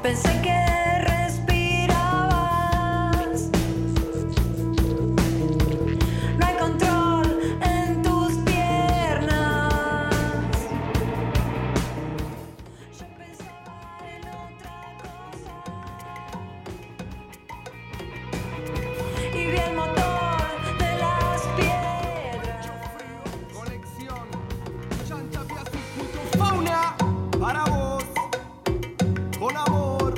Pensé que respirabas. No hay control en tus piernas. Yo pensaba en otra cosa. Y vi el motor de las piedras. Conexión, chancha, fauna, para vos, con amor.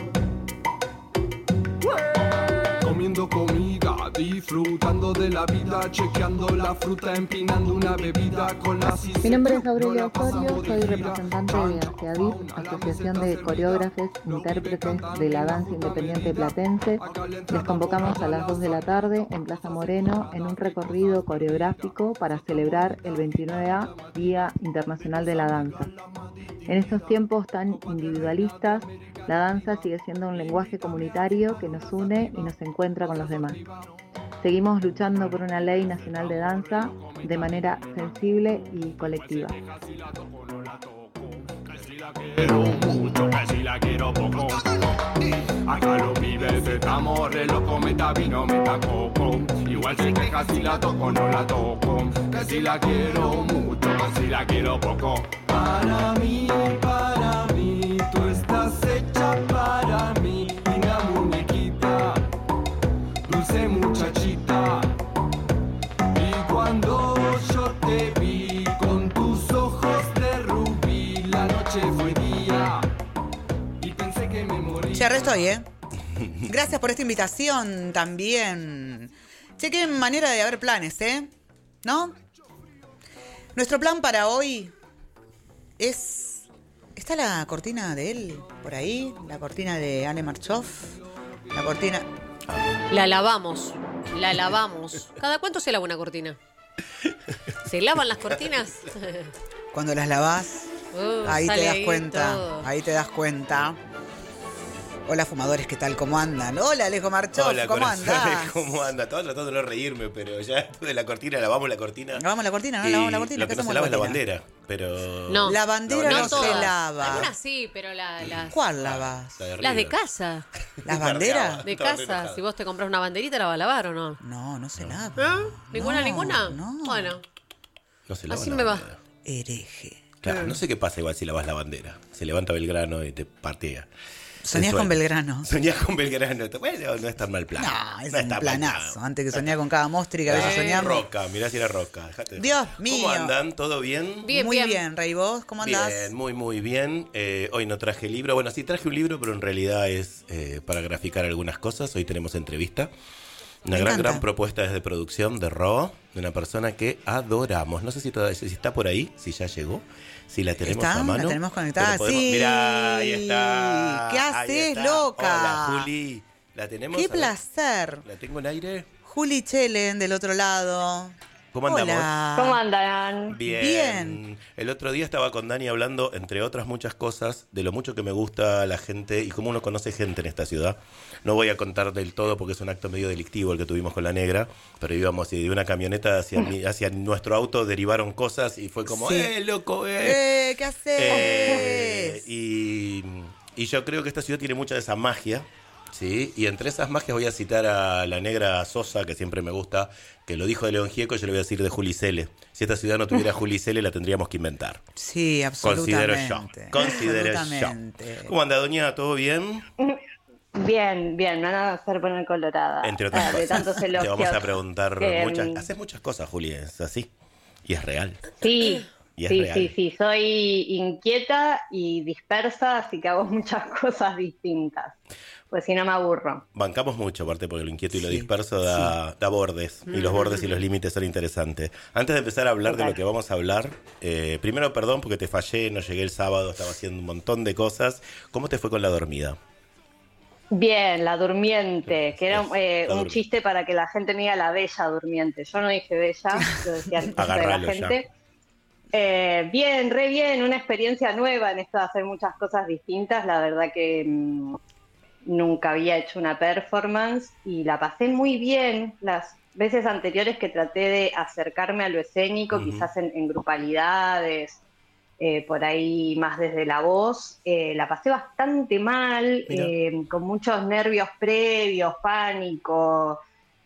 Comiendo comida, disfrutando de la vida, chequeando la fruta, empinando una bebida con la ciseca. Mi nombre es Aurelia Osorio, soy representante de ASEADIP, Asociación de Coreógrafes Intérpretes de la Danza Independiente Platense. Les convocamos a las 2 de la tarde en Plaza Moreno en un recorrido coreográfico para celebrar el 29A Día Internacional de la Danza. En estos tiempos tan individualistas, la danza sigue siendo un lenguaje comunitario que nos une y nos encuentra con los demás. Seguimos luchando por una ley nacional de danza de manera sensible y colectiva. Quiero mucho, que si la quiero poco. Acá los pibes estamos re locos, meta vino, meta coco. Igual se queja si la toco o no la toco. Que si la quiero mucho, que si la quiero poco. Para mí, tú estás hecha para mí. Linda muñequita, dulce muchachita. Y cuando yo te vi con tus ojos de rubí, la noche fue día y pensé que me moría. Ya re estoy, ¿eh? Gracias por esta invitación también. Che, qué manera de haber planes, ¿eh? ¿No? Nuestro plan para hoy es... ¿Está la cortina de él por ahí? La cortina de Ale Marchoff. La cortina... La lavamos. ¿Cada cuánto se lava una cortina? ¿Se lavan las cortinas? Cuando las lavás, ahí te sale das ahí cuenta. todo. Ahí te das cuenta. Hola, fumadores, ¿qué tal? ¿Cómo andan? Hola, Alejo Marchoff, Hola, ¿cómo corazones, andás? ¿cómo anda? Estaba tratando de no reírme, pero ya después de la cortina, lavamos la cortina. ¿Lavamos la cortina? ¿No Y lavamos la cortina? Lo ¿Qué que no se hacemos lava es la cortina? bandera, pero... No. La bandera No, no se todas. lava. Algunas sí, pero las ¿Cuál lavas? La de las de River. casa. ¿Las banderas? De Estaba casa. enojado. Si vos te compras una banderita, ¿la vas a lavar o no? No, no se lava. ¿Ninguna, No, ninguna? No. Bueno, No se lava así la me va. bandera. Hereje. Claro, no sé qué pasa igual si lavas la bandera. Se levanta Belgrano y te partía. Soñás con Belgrano. Soñás con Belgrano. Bueno, no es tan mal plan. No, es no un está mal planazo. plan. Antes que soñar con cada monstruo y que a veces soñamos. Roca, mirá si era Roca. Dejate de Dios joder. mío. ¿Cómo andan? ¿Todo bien? Bien, Muy bien. bien, Rey, ¿vos? ¿Cómo andás? Bien, muy bien. Hoy no traje libro. Bueno, sí traje un libro, pero en realidad es para graficar algunas cosas. Hoy tenemos entrevista. Una Me encanta. gran propuesta desde producción de Ro, de una persona que adoramos. No sé si está por ahí, si ya llegó, si la tenemos ¿Está? a mano. ¿La tenemos conectada? Pero podemos- Sí. Mirá, ahí está. ¿Qué Ahí haces, está. loca? Hola, Juli. ¿La tenemos? ¡Qué A ver, placer! ¿La tengo en aire? Juli Chelen, del otro lado. ¿Cómo andamos? Hola. ¿Cómo andan? Bien. Bien. El otro día estaba con Dani hablando, entre otras muchas cosas, de lo mucho que me gusta la gente y cómo uno conoce gente en esta ciudad. No voy a contar del todo porque es un acto medio delictivo el que tuvimos con la negra, pero íbamos y de una camioneta hacia nuestro auto derivaron cosas y fue como, Sí. loco, ¿Qué haces? y yo creo que esta ciudad tiene mucha de esa magia, ¿sí? Y entre esas magias voy a citar a la negra Sosa, que siempre me gusta, que lo dijo de León Gieco, yo le voy a decir de Juli Cele. Si esta ciudad no tuviera Juli Cele, la tendríamos que inventar. Sí, Considero absolutamente. yo. Considero yo. Absolutamente. ¿Cómo anda, doña? ¿Todo bien? Bien, me van a hacer poner colorada. Entre otras De cosas. tantos Te elogios. vamos a preguntar muchas... Em, Haces muchas cosas, Juli, es así. Y es real. Sí, Y es sí, real. sí. Soy inquieta y dispersa, así que hago muchas cosas distintas. Pues si no me aburro. Bancamos mucho, aparte porque lo inquieto y lo Sí, disperso da bordes. Y los bordes y los límites son interesantes. Antes de empezar a hablar de lo que vamos a hablar, primero perdón porque te fallé, no llegué el sábado, estaba haciendo un montón de cosas. ¿Cómo te fue con la dormida? Bien, la durmiente, que era La un durmiente. chiste para que la gente me diga la bella durmiente. Yo no dije bella, lo decía el resto de la Agarralo ya. gente. Bien, re bien, una experiencia nueva en esto de hacer muchas cosas distintas. La verdad que nunca había hecho una performance y la pasé muy bien. Las veces anteriores que traté de acercarme a lo escénico, Ujú. quizás en grupalidades por ahí más desde la voz. La pasé bastante mal, con muchos nervios previos, pánico,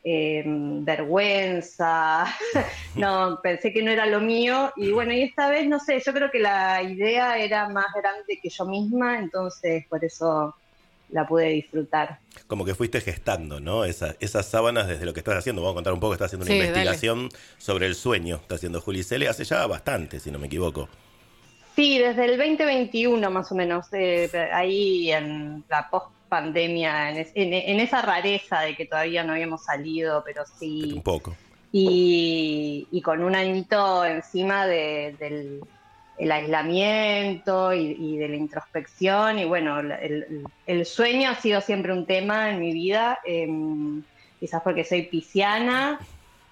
vergüenza. No, pensé que no era lo mío. Y bueno, y esta vez, no sé, yo creo que la idea era más grande que yo misma, entonces por eso la pude disfrutar. Como que fuiste gestando, ¿no? Esas sábanas desde lo que estás haciendo. Vamos a contar un poco, estás haciendo una Sí, investigación sobre el sueño. Está haciendo Juli Cele hace ya bastante, si no me equivoco. Sí, desde el 2021 más o menos, ahí en la post-pandemia, en esa rareza de que todavía no habíamos salido, pero Pero sí, un poco. y con un añito encima del el aislamiento y de la introspección, y bueno, el sueño ha sido siempre un tema en mi vida, quizás porque soy pisciana,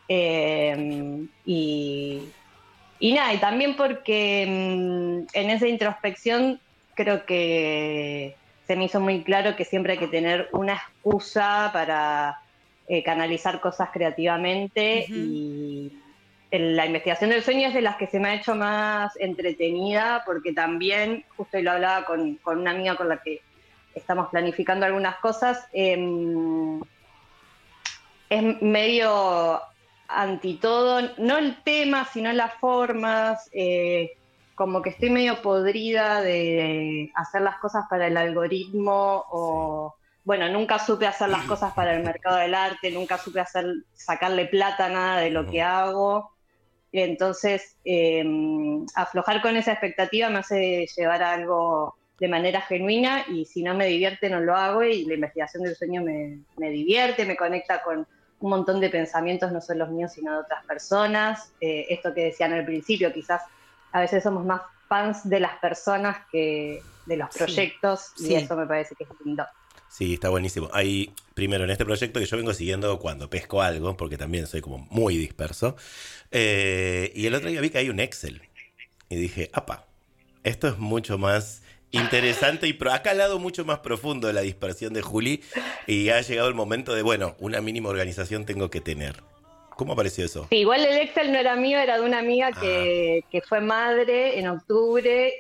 y nada, y también porque en esa introspección creo que se me hizo muy claro que siempre hay que tener una excusa para canalizar cosas creativamente. Ujú. Y la investigación del sueño es de las que se me ha hecho más entretenida, porque también, justo hoy lo hablaba con una amiga con la que estamos planificando algunas cosas, es medio anti todo, no el tema, sino las formas, como que estoy medio podrida de hacer las cosas para el algoritmo, o bueno, nunca supe hacer las cosas para el mercado del arte, nunca supe sacarle plata a nada de lo que hago. Entonces, aflojar con esa expectativa me hace llevar a algo de manera genuina, y si no me divierte no lo hago, y la investigación del sueño me divierte, me conecta con un montón de pensamientos, no solo los míos, sino de otras personas. Esto que decían al principio, quizás a veces somos más fans de las personas que de los Sí, proyectos, y sí. eso me parece que es lindo. Sí, está buenísimo. Hay, primero, en este proyecto que yo vengo siguiendo cuando pesco algo, porque también soy como muy disperso. Y el otro día vi que hay un Excel. Y dije, apa, esto es mucho más interesante y ha calado mucho más profundo la dispersión de Juli. Y ha llegado el momento de, bueno, una mínima organización tengo que tener. ¿Cómo apareció eso? Sí, igual el Excel no era mío, era de una amiga que fue madre en octubre,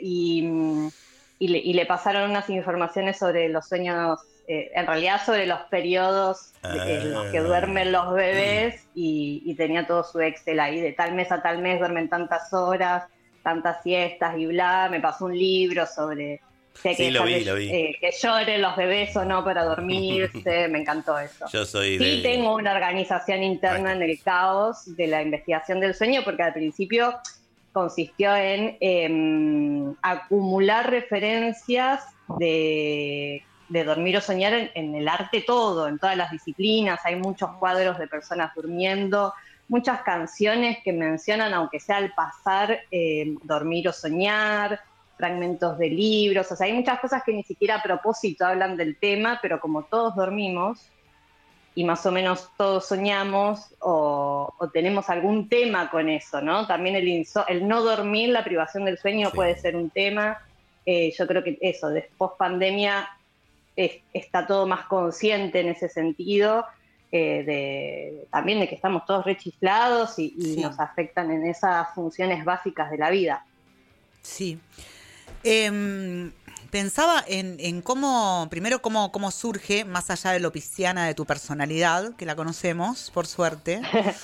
y le pasaron unas informaciones sobre los sueños, en realidad sobre los periodos en los que duermen los bebés, y tenía todo su Excel ahí, de tal mes a tal mes duermen tantas horas, tantas siestas y bla. Me pasó un libro sobre si hay que Sí, lo dejarle, vi. que lloren los bebés o no para dormirse. Me encantó eso. Yo soy Sí, de... tengo una organización interna en el caos de la investigación del sueño, porque al principio consistió en acumular referencias de dormir o soñar en el arte todo, en todas las disciplinas. Hay muchos cuadros de personas durmiendo, muchas canciones que mencionan, aunque sea al pasar, dormir o soñar, fragmentos de libros. O sea, hay muchas cosas que ni siquiera a propósito hablan del tema, pero como todos dormimos y más o menos todos soñamos, o tenemos algún tema con eso, ¿no? También el no dormir, la privación del sueño, Sí. puede ser un tema. Yo creo que eso, después pandemia, está todo más consciente en ese sentido, también de que estamos todos rechiflados, y Sí. nos afectan en esas funciones básicas de la vida. Sí. Pensaba en cómo, primero, cómo surge, más allá de lo pisciana de tu personalidad, que la conocemos, por suerte.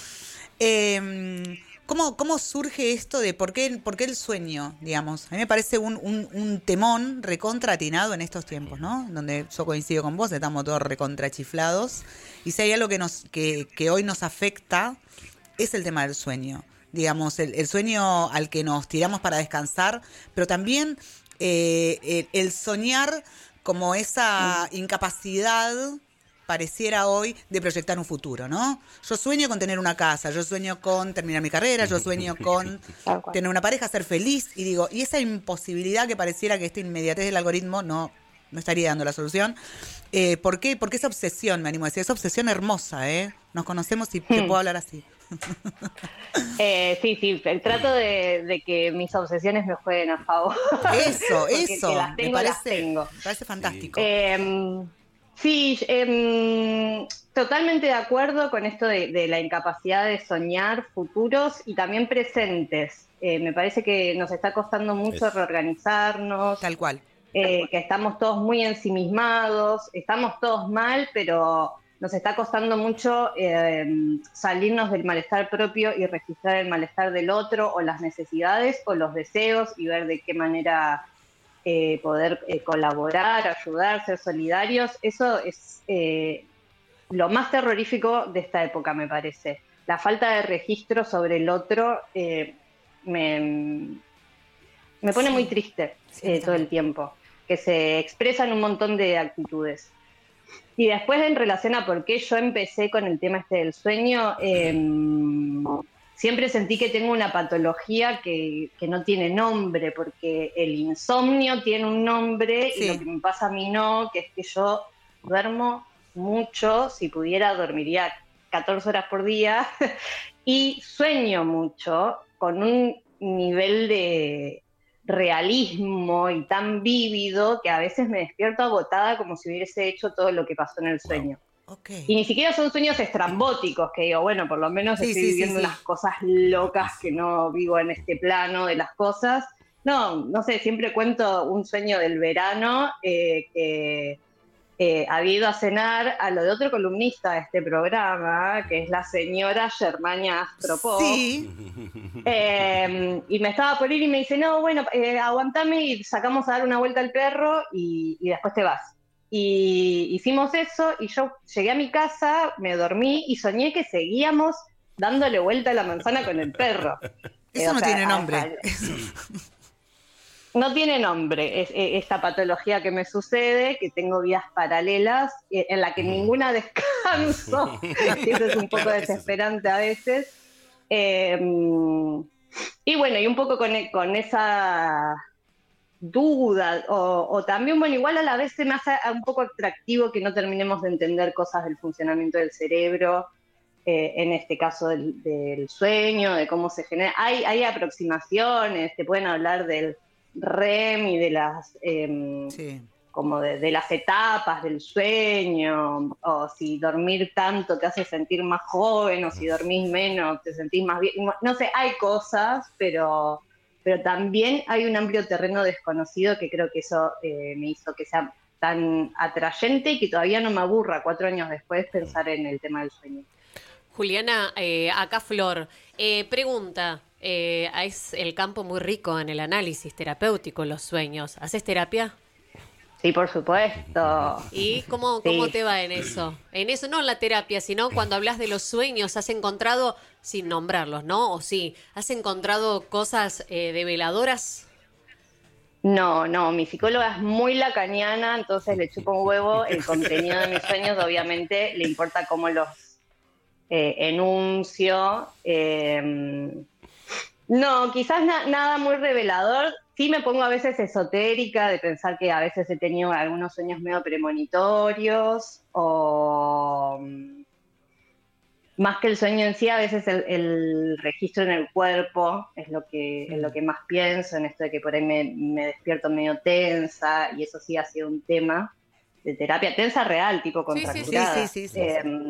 ¿Cómo surge esto de por qué el sueño, digamos? A mí me parece un temón recontratinado en estos tiempos, ¿no? Donde yo coincido con vos, estamos todos recontrachiflados. Y si hay algo que hoy nos afecta, es el tema del sueño. Digamos, el sueño al que nos tiramos para descansar, pero también el soñar como esa incapacidad pareciera hoy de proyectar un futuro, ¿no? Yo sueño con tener una casa, yo sueño con terminar mi carrera, yo sueño con Tal cual. tener una pareja, ser feliz, y digo, y esa imposibilidad que pareciera que esta inmediatez del algoritmo no estaría dando la solución. ¿Por qué esa obsesión, me animo a decir? Esa obsesión hermosa, ¿eh? Nos conocemos y te puedo hablar así. Sí, trato de que mis obsesiones me jueguen a favor. Eso, Porque eso. que las tengo, las tengo. Me parece fantástico. Sí, totalmente de acuerdo con esto de la incapacidad de soñar futuros y también presentes. Me parece que nos está costando mucho Es- reorganizarnos, Tal cual. que estamos todos muy ensimismados, estamos todos mal, pero nos está costando mucho salirnos del malestar propio y registrar el malestar del otro o las necesidades o los deseos y ver de qué manera poder colaborar, ayudar, ser solidarios. Eso es lo más terrorífico de esta época, me parece. La falta de registro sobre el otro me, me pone Sí. muy triste Sí, a mí todo también. el tiempo, que se expresan un montón de actitudes. Y después en relación a por qué yo empecé con el tema este del sueño, siempre sentí que tengo una patología que no tiene nombre, porque el insomnio tiene un nombre y lo Sí. que me pasa a mí no, que es que yo duermo mucho, si pudiera dormiría 14 horas por día, y sueño mucho con un nivel de realismo y tan vívido que a veces me despierto agotada como si hubiese hecho todo lo que pasó en el Wow. sueño. Ok. Y ni siquiera son sueños estrambóticos, que digo, bueno, por lo menos Sí, estoy sí, sí, viviendo sí. unas cosas locas que Loquísimo. no vivo en este plano de las cosas. No, no sé, siempre cuento un sueño del verano que había ido a cenar a lo de otro columnista de este programa, que es la señora Germania Astropov. Sí. Y me estaba por ir y me dice, no, bueno, aguantame y sacamos a dar una vuelta al perro y después te vas. Y hicimos eso y yo llegué a mi casa, me dormí y soñé que seguíamos dándole vuelta a la manzana con el perro. Eso O no sea, tiene nombre. no tiene nombre esta patología que me sucede, que tengo vidas paralelas en la que ninguna descanso, y eso es un poco Claro, eso sí. desesperante a veces. Eh, y bueno, y un poco con esa duda, o también, bueno, igual a la vez se me hace un poco atractivo que no terminemos de entender cosas del funcionamiento del cerebro, en este caso del sueño, de cómo se genera. Hay aproximaciones, te pueden hablar del REM y de las Sí. como de las etapas del sueño, o si dormir tanto te hace sentir más joven, o si dormís menos te sentís más bien. No sé, hay cosas, pero también hay un amplio terreno desconocido que creo que eso me hizo que sea tan atrayente y que todavía no me aburra 4 años después pensar en el tema del sueño. Juliana, acá Flor, pregunta, es el campo muy rico en el análisis terapéutico, los sueños. ¿Haces terapia? Sí, por supuesto. ¿Y cómo Sí. te va en eso? En eso, no en la terapia, sino cuando hablas de los sueños, ¿has encontrado, sin nombrarlos, ¿no? O sí, ¿has encontrado cosas develadoras? No, mi psicóloga es muy lacaniana, entonces le chupa un huevo el contenido de mis sueños, obviamente le importa cómo los enuncio. No, quizás nada muy revelador. Sí me pongo a veces esotérica de pensar que a veces he tenido algunos sueños medio premonitorios o más que el sueño en sí, a veces el registro en el cuerpo es lo que más pienso, en esto de que por ahí me despierto medio tensa y eso sí ha sido un tema de terapia, tensa real, tipo Sí, sí, sí, contracturada. sí, sí, sí,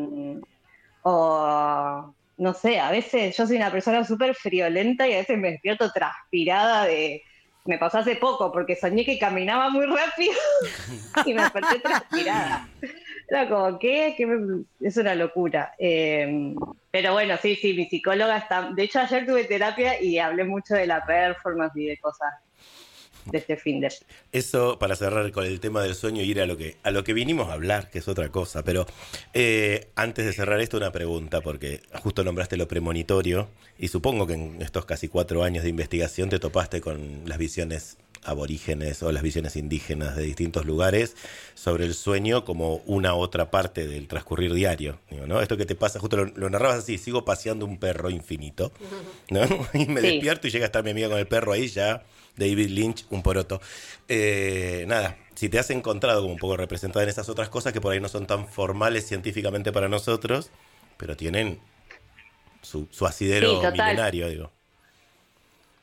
O no sé, a veces yo soy una persona súper friolenta y a veces me despierto transpirada de... Me pasó hace poco porque soñé que caminaba muy rápido y me desperté transpirada. Era como, ¿qué? Es una locura. Pero bueno, sí, mi psicóloga está... De hecho, ayer tuve terapia y hablé mucho de la performance y de cosas de este fin de... Eso, para cerrar con el tema del sueño y ir a lo que vinimos a hablar, que es otra cosa. Pero antes de cerrar esto, una pregunta, porque justo nombraste lo premonitorio, y supongo que en estos casi 4 años de investigación te topaste con las visiones aborígenes o las visiones indígenas de distintos lugares sobre el sueño como una otra parte del transcurrir diario, digo, ¿no? Esto que te pasa, justo lo narrabas así: sigo paseando un perro infinito, ¿no? Y me Sí. despierto y llega a estar mi amiga con el perro ahí ya. David Lynch, un poroto. Nada, si te has encontrado como un poco representada en esas otras cosas que por ahí no son tan formales científicamente para nosotros, pero tienen su asidero Sí, total. milenario, digo.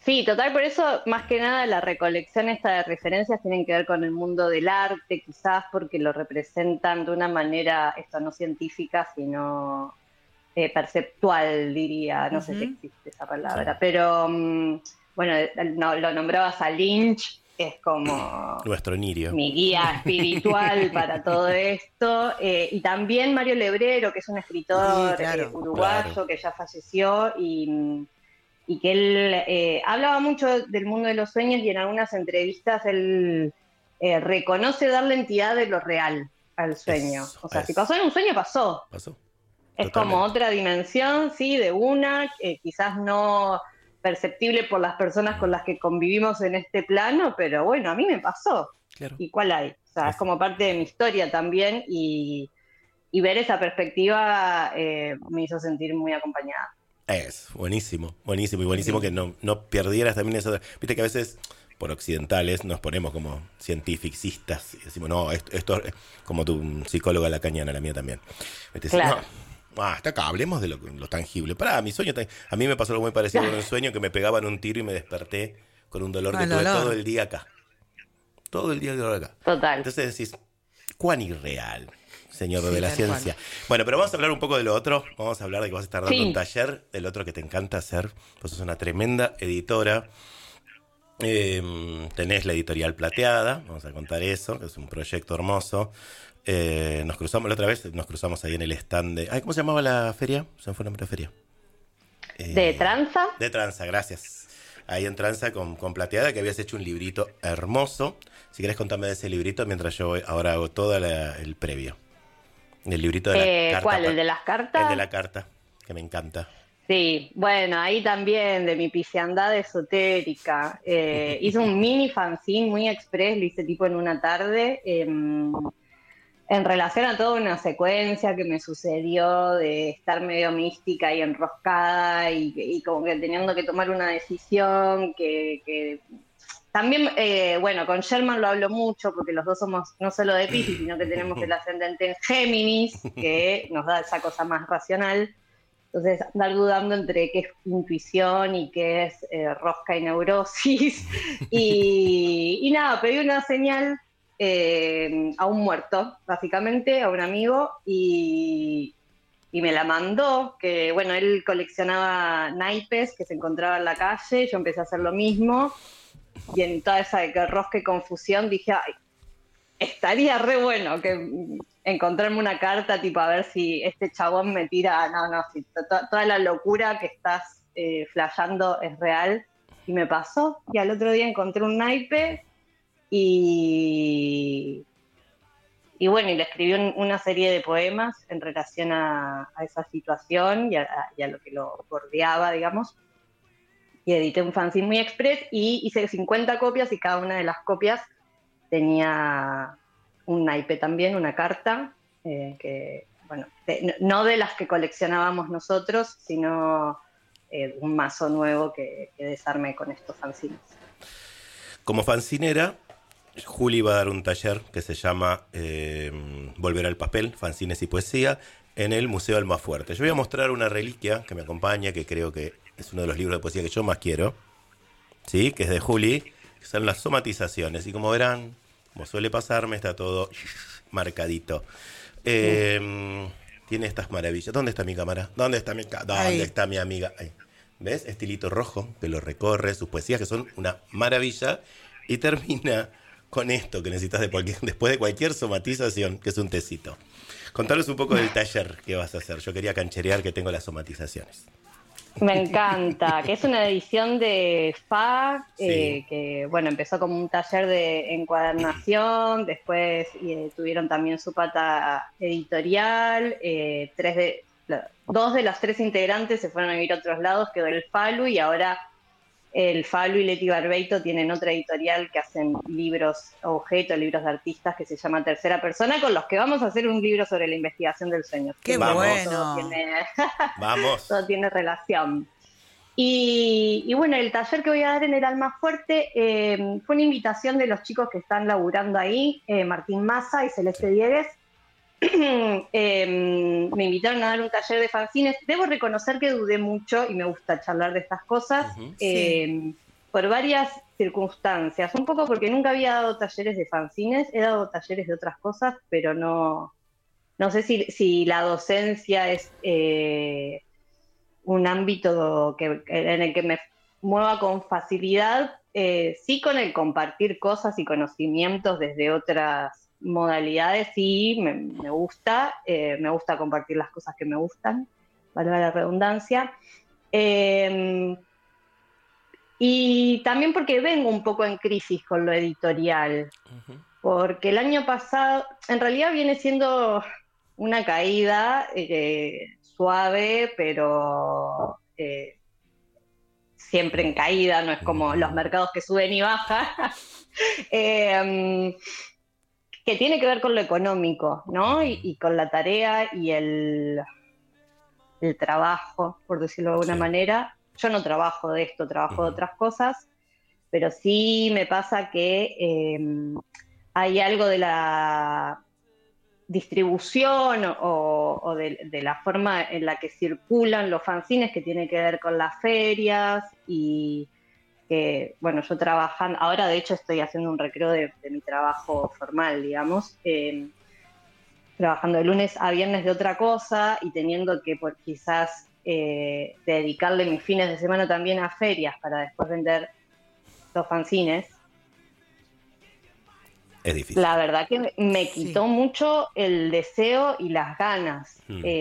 Sí, total, por eso más que nada la recolección esta de referencias tienen que ver con el mundo del arte, quizás porque lo representan de una manera, esto no científica, sino perceptual, diría, no sé si Ujú. existe esa Sí. palabra, pero bueno, no, lo nombrabas a Lynch, es como Nuestro Nirio. mi guía espiritual para todo esto, y también Mario Lebrero, que es un Sí, escritor claro. Claro. uruguayo que ya falleció y que él hablaba mucho del mundo de los sueños y en algunas entrevistas él reconoce darle entidad de lo real al sueño. Eso, O sea, si eso. pasó en un sueño, pasó. ¿Pasó? Es como Totalmente. otra dimensión, sí, de una, quizás no perceptible por las personas con las que convivimos en este plano, pero bueno, a mí me pasó. Claro. ¿Y cuál hay? O sea, es Eso. como parte de mi historia también y ver esa perspectiva me hizo sentir muy acompañada. Es buenísimo, buenísimo y buenísimo que Lindo. no perdieras también eso. Viste que a veces, por occidentales, nos ponemos como cientificistas y decimos, no, esto es como tu psicóloga lacaniana, la mía también. Viste, dice, no, Claro. hasta acá, hablemos de lo tangible. Pará, mi sueño, a mí me pasó algo muy parecido con un sueño que me pegaban un tiro y me desperté con un dolor que Ah, el tuve todo dolor. el día acá. Todo el día el dolor acá. Total. Entonces decís, cuán irreal, señor Sí, de la tal cual. ciencia. Bueno, pero vamos a hablar un poco de lo otro. Vamos a hablar de que vas a estar dando un Sí, taller del otro que te encanta hacer. Pues sos una tremenda editora. Tenés la editorial Plateada, vamos a contar eso, que es un proyecto hermoso. Nos cruzamos la otra vez, nos cruzamos ahí en el stand de... Ay, ¿cómo se llamaba la feria? Se me fue el nombre de feria. de Eh, tranza. de Tranza, gracias. Ahí en Tranza con Plateada, que habías hecho un librito hermoso. Si querés contarme de ese librito mientras yo ahora hago todo el previo. El librito de la carta. ¿Cuál? ¿El de las El de cartas? la carta, que me encanta. Sí, bueno, ahí también de mi pisciandad esotérica. Hice un mini fanzine muy express, lo hice tipo en una tarde, en relación a toda una secuencia que me sucedió de estar medio mística y enroscada y como que teniendo que tomar una decisión que también, bueno, con Sherman lo hablo mucho porque los dos somos no solo de Piscis, sino que tenemos el ascendente en Géminis, que nos da esa cosa más racional. Entonces, andar dudando entre qué es intuición y qué es rosca y neurosis. Y nada, pedí una señal a un muerto, básicamente, a un amigo, y me la mandó, que bueno, él coleccionaba naipes que se encontraba en la calle, yo empecé a hacer lo mismo, y en toda esa de que rosca y confusión dije, ay, estaría re bueno que encontrarme una carta tipo a ver si este chabón me tira, no, si toda la locura que estás flasheando es real. Y me pasó, y al otro día encontré un naipe y, y bueno, y le escribí una serie de poemas en relación a esa situación y a lo que lo bordeaba, digamos. Y edité un fanzine muy express y hice 50 copias y cada una de las copias tenía un naipe también, una carta, que, bueno, no de las que coleccionábamos nosotros, sino un mazo nuevo que desarmé con estos fanzines. Como fancinera, Juli va a dar un taller que se llama Volver al papel, fanzines y poesía, en el Museo Almafuerte. Yo voy a mostrar una reliquia que me acompaña, que creo que es uno de los libros de poesía que yo más quiero, ¿sí? Que es de Juli, que son las somatizaciones. Y como verán, como suele pasarme, está todo marcadito. Tiene estas maravillas. ¿Dónde está mi cámara? ¿Dónde está ¿Dónde Ahí. está mi amiga? Ahí. ¿Ves? Estilito rojo que lo recorre, sus poesías que son una maravilla. Y termina con esto que necesitas después de cualquier somatización, que es un tecito. Contanos un poco del taller que vas a hacer. Yo quería cancherear que tengo las somatizaciones. Me encanta, que es una edición de FA, Sí. que bueno, empezó como un taller de encuadernación, después tuvieron también su pata editorial, dos de las tres integrantes se fueron a vivir a otros lados, quedó el Falu y ahora el Falu y Leti Barbeito tienen otra editorial que hacen libros objeto, libros de artistas que se llama Tercera Persona, con los que vamos a hacer un libro sobre la investigación del sueño. Qué Vamos. bueno. Vamos. Todo tiene relación. Y bueno, el taller que voy a dar en el Almafuerte fue una invitación de los chicos que están laburando ahí, Martín Massa y Celeste Diegues. Me invitaron a dar un taller de fanzines. Debo reconocer que dudé mucho y me gusta charlar de estas cosas. Ujú. Sí. por varias circunstancias. Un poco porque nunca había dado talleres de fanzines, he dado talleres de otras cosas, pero no sé si la docencia es un ámbito en el que me mueva con facilidad, sí con el compartir cosas y conocimientos desde otras modalidades, sí, me gusta compartir las cosas que me gustan, valga la redundancia. Y también porque vengo un poco en crisis con lo editorial, porque el año pasado, en realidad viene siendo una caída suave, pero siempre en caída, no es como los mercados que suben y bajan, que tiene que ver con lo económico, ¿no? Y con la tarea y el trabajo, por decirlo de alguna manera. Yo no trabajo de esto, trabajo de otras cosas, pero sí me pasa que hay algo de la distribución o de la forma en la que circulan los fanzines que tiene que ver con las ferias y que, bueno, yo trabajando, ahora de hecho estoy haciendo un recreo de mi trabajo formal, digamos, trabajando de lunes a viernes de otra cosa y teniendo que quizás dedicarle mis fines de semana también a ferias para después vender los fanzines. Es difícil. La verdad que me quitó mucho el deseo y las ganas.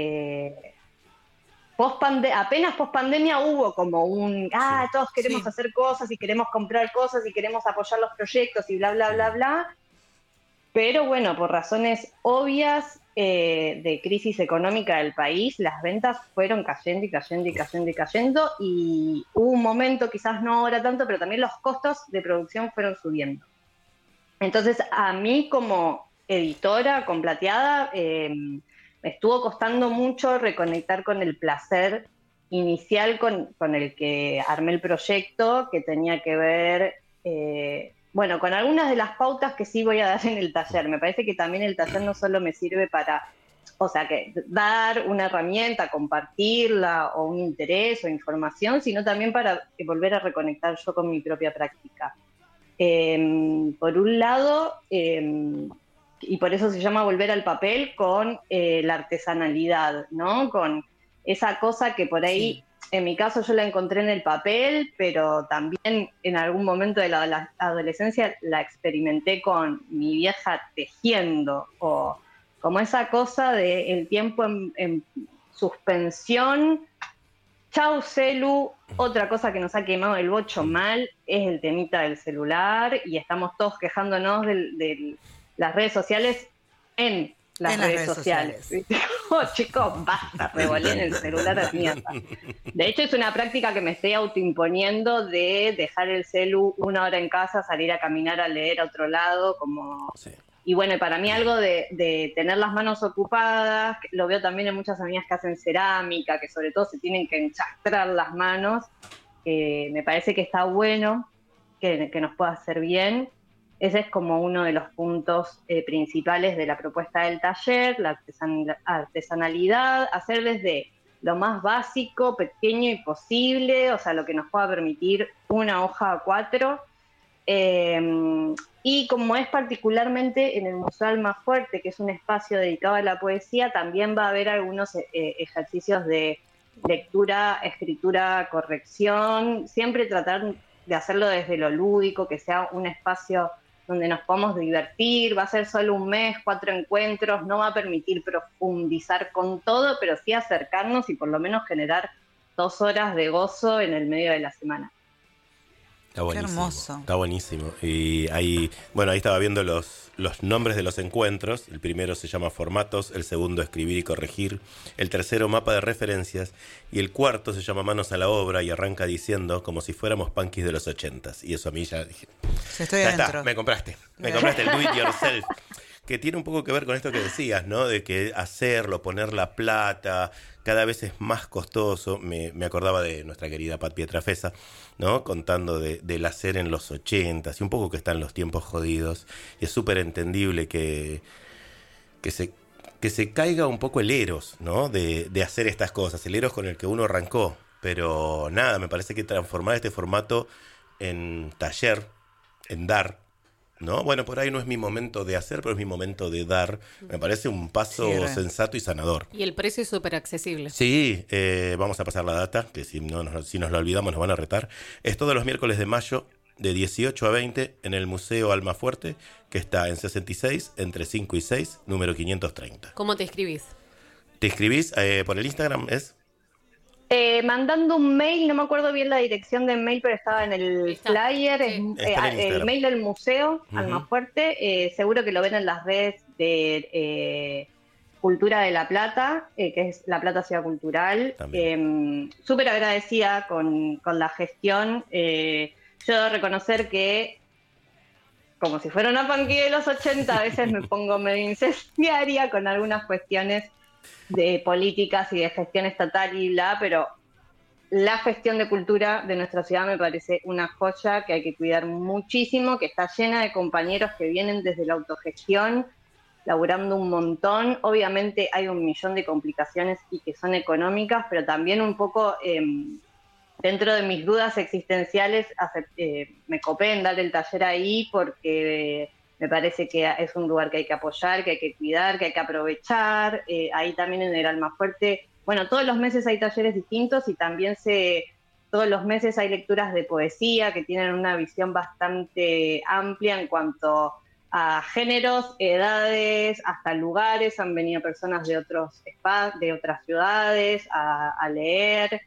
Apenas post pandemia hubo como todos queremos hacer cosas y queremos comprar cosas y queremos apoyar los proyectos y bla, bla, bla, bla. Pero bueno, por razones obvias de crisis económica del país, las ventas fueron cayendo y cayendo y cayendo y cayendo, y hubo un momento, quizás no ahora tanto, pero también los costos de producción fueron subiendo. Entonces, a mí como editora con Plateada, me estuvo costando mucho reconectar con el placer inicial con el que armé el proyecto, que tenía que ver... Bueno, con algunas de las pautas que sí voy a dar en el taller. Me parece que también el taller no solo me sirve para, que dar una herramienta, compartirla, o un interés o información, sino también para volver a reconectar yo con mi propia práctica. Por un lado, y por eso se llama volver al papel, con la artesanalidad, ¿no? Con esa cosa que por ahí... Sí. En mi caso yo la encontré en el papel, pero también en algún momento de la adolescencia la experimenté con mi vieja tejiendo, o como esa cosa de el tiempo en suspensión. Chau celu, otra cosa que nos ha quemado el bocho mal es el temita del celular, y estamos todos quejándonos de las redes sociales en las redes sociales. Oh, chicos, basta, revolé en el celular a mierda. De hecho, es una práctica que me estoy autoimponiendo de dejar el celu 1 hora en casa, salir a caminar, a leer a otro lado, como... Sí. Y bueno, para mí algo de tener las manos ocupadas, lo veo también en muchas amigas que hacen cerámica, que sobre todo se tienen que enchastrar las manos, me parece que está bueno, que nos pueda hacer bien. Ese es como uno de los puntos principales de la propuesta del taller, la artesanalidad, hacer desde lo más básico, pequeño y posible, o sea, lo que nos pueda permitir una hoja A4. Y como es particularmente en el Museo Almafuerte, que es un espacio dedicado a la poesía, también va a haber algunos ejercicios de lectura, escritura, corrección, siempre tratar de hacerlo desde lo lúdico, que sea un espacio donde nos podamos divertir. Va a ser solo un mes, 4 encuentros, no va a permitir profundizar con todo, pero sí acercarnos y por lo menos generar 2 horas de gozo en el medio de la semana. Está buenísimo. Qué hermoso. Está buenísimo. Y ahí estaba viendo los nombres de los encuentros. El primero se llama Formatos, el segundo Escribir y Corregir, el tercero Mapa de Referencias, y el cuarto se llama Manos a la Obra y arranca diciendo como si fuéramos punkis de los 80s. Y eso a mí ya dije, estoy ya adentro. está, me compraste el do it yourself. Que tiene un poco que ver con esto que decías, ¿no? De que hacerlo, poner la plata, cada vez es más costoso. Me acordaba de nuestra querida Pat Pietrafesa, ¿no? Contando del hacer en los 80s y un poco que están los tiempos jodidos. Y es súper entendible que se caiga un poco el eros, ¿no? De hacer estas cosas, el eros con el que uno arrancó. Pero nada, me parece que transformar este formato en taller, en dar, ¿no? Bueno, por ahí no es mi momento de hacer, pero es mi momento de dar. Me parece un paso Sí, sensato y sanador. Y el precio es súper accesible. Sí, vamos a pasar la data, que si nos la olvidamos nos van a retar. Es todos los miércoles de mayo, de 18 a 20, en el Museo Almafuerte, que está en 66, entre 5 y 6, número 530. ¿Cómo te escribís? ¿Te inscribís por el Instagram? ¿Es? Mandando un mail, no me acuerdo bien la dirección del mail, pero estaba en el Está, flyer, sí. Está en el el Instagram. mail del museo, Ujú. Almafuerte, seguro que lo ven en las redes de Cultura de La Plata, que es La Plata Ciudad Cultural. Súper agradecida con la gestión. Yo debo reconocer que, como si fuera una punky de los 80, a veces me pongo medio incendiaria con algunas cuestiones de políticas y de gestión estatal y bla, pero la gestión de cultura de nuestra ciudad me parece una joya que hay que cuidar muchísimo, que está llena de compañeros que vienen desde la autogestión, laburando un montón. Obviamente hay un millón de complicaciones y que son económicas, pero también un poco dentro de mis dudas existenciales me copé en dar el taller ahí porque me parece que es un lugar que hay que apoyar, que hay que cuidar, que hay que aprovechar. Ahí también en el Almafuerte, bueno, todos los meses hay talleres distintos y también todos los meses hay lecturas de poesía que tienen una visión bastante amplia en cuanto a géneros, edades, hasta lugares. Han venido personas de otras ciudades a leer.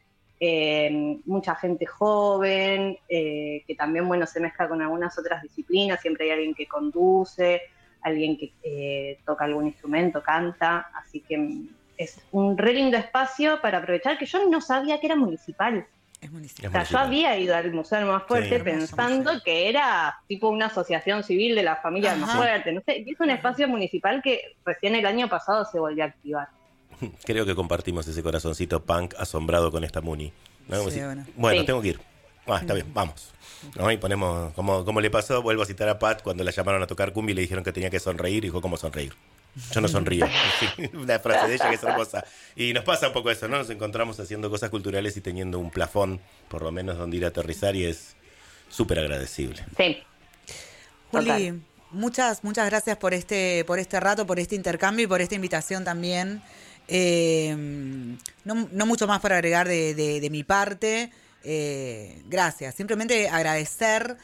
Mucha gente joven, que también, bueno, se mezcla con algunas otras disciplinas. Siempre hay alguien que conduce, alguien que toca algún instrumento, canta, así que es un re lindo espacio para aprovechar, que yo no sabía que era municipal. Es O municipal. sea, yo había ido al Museo Almafuerte Sí, hermoso pensando museo. que era tipo una asociación civil de la familia Ajá. Almafuerte, no sé, y es un espacio municipal que recién el año pasado se volvió a activar. Creo que compartimos ese corazoncito punk asombrado con esta Muni. ¿No? Como Sí, si- bueno. bueno, Sí. tengo que ir. Está bien, vamos. ¿No? Y ponemos, como le pasó, vuelvo a citar a Pat, cuando la llamaron a tocar cumbia y le dijeron que tenía que sonreír, y dijo, ¿cómo sonreír? Yo no sonrío. Sí, una frase de ella que es hermosa. Y nos pasa un poco eso, ¿no? Nos encontramos haciendo cosas culturales y teniendo un plafón, por lo menos, donde ir a aterrizar, y es súper agradecible. Sí. Juli, Total. muchas gracias por este rato, por este intercambio y por esta invitación también. No mucho más para agregar de mi parte. Gracias. Simplemente agradecer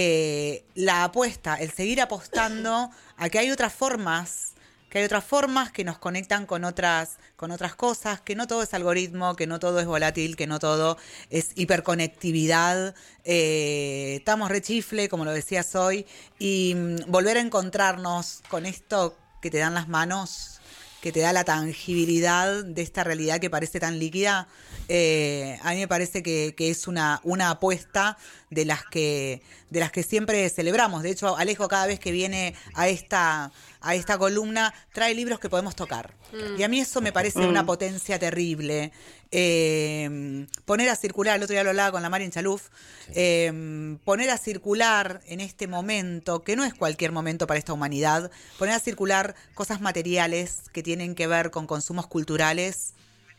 la apuesta, el seguir apostando a que hay otras formas. Que hay otras formas que nos conectan con otras cosas, que no todo es algoritmo, que no todo es volátil, que no todo es hiperconectividad. Estamos re chifle, como lo decías hoy, y volver a encontrarnos con esto que te dan las manos, que te da la tangibilidad de esta realidad que parece tan líquida. A mí me parece que es una apuesta de las que siempre celebramos. De hecho, Alejo cada vez que viene a esta columna trae libros que podemos tocar. Y a mí eso me parece una potencia terrible. Poner a circular, el otro día lo hablaba con la Mari en Chaluf, poner a circular en este momento, que no es cualquier momento para esta humanidad, poner a circular cosas materiales que tienen que ver con consumos culturales,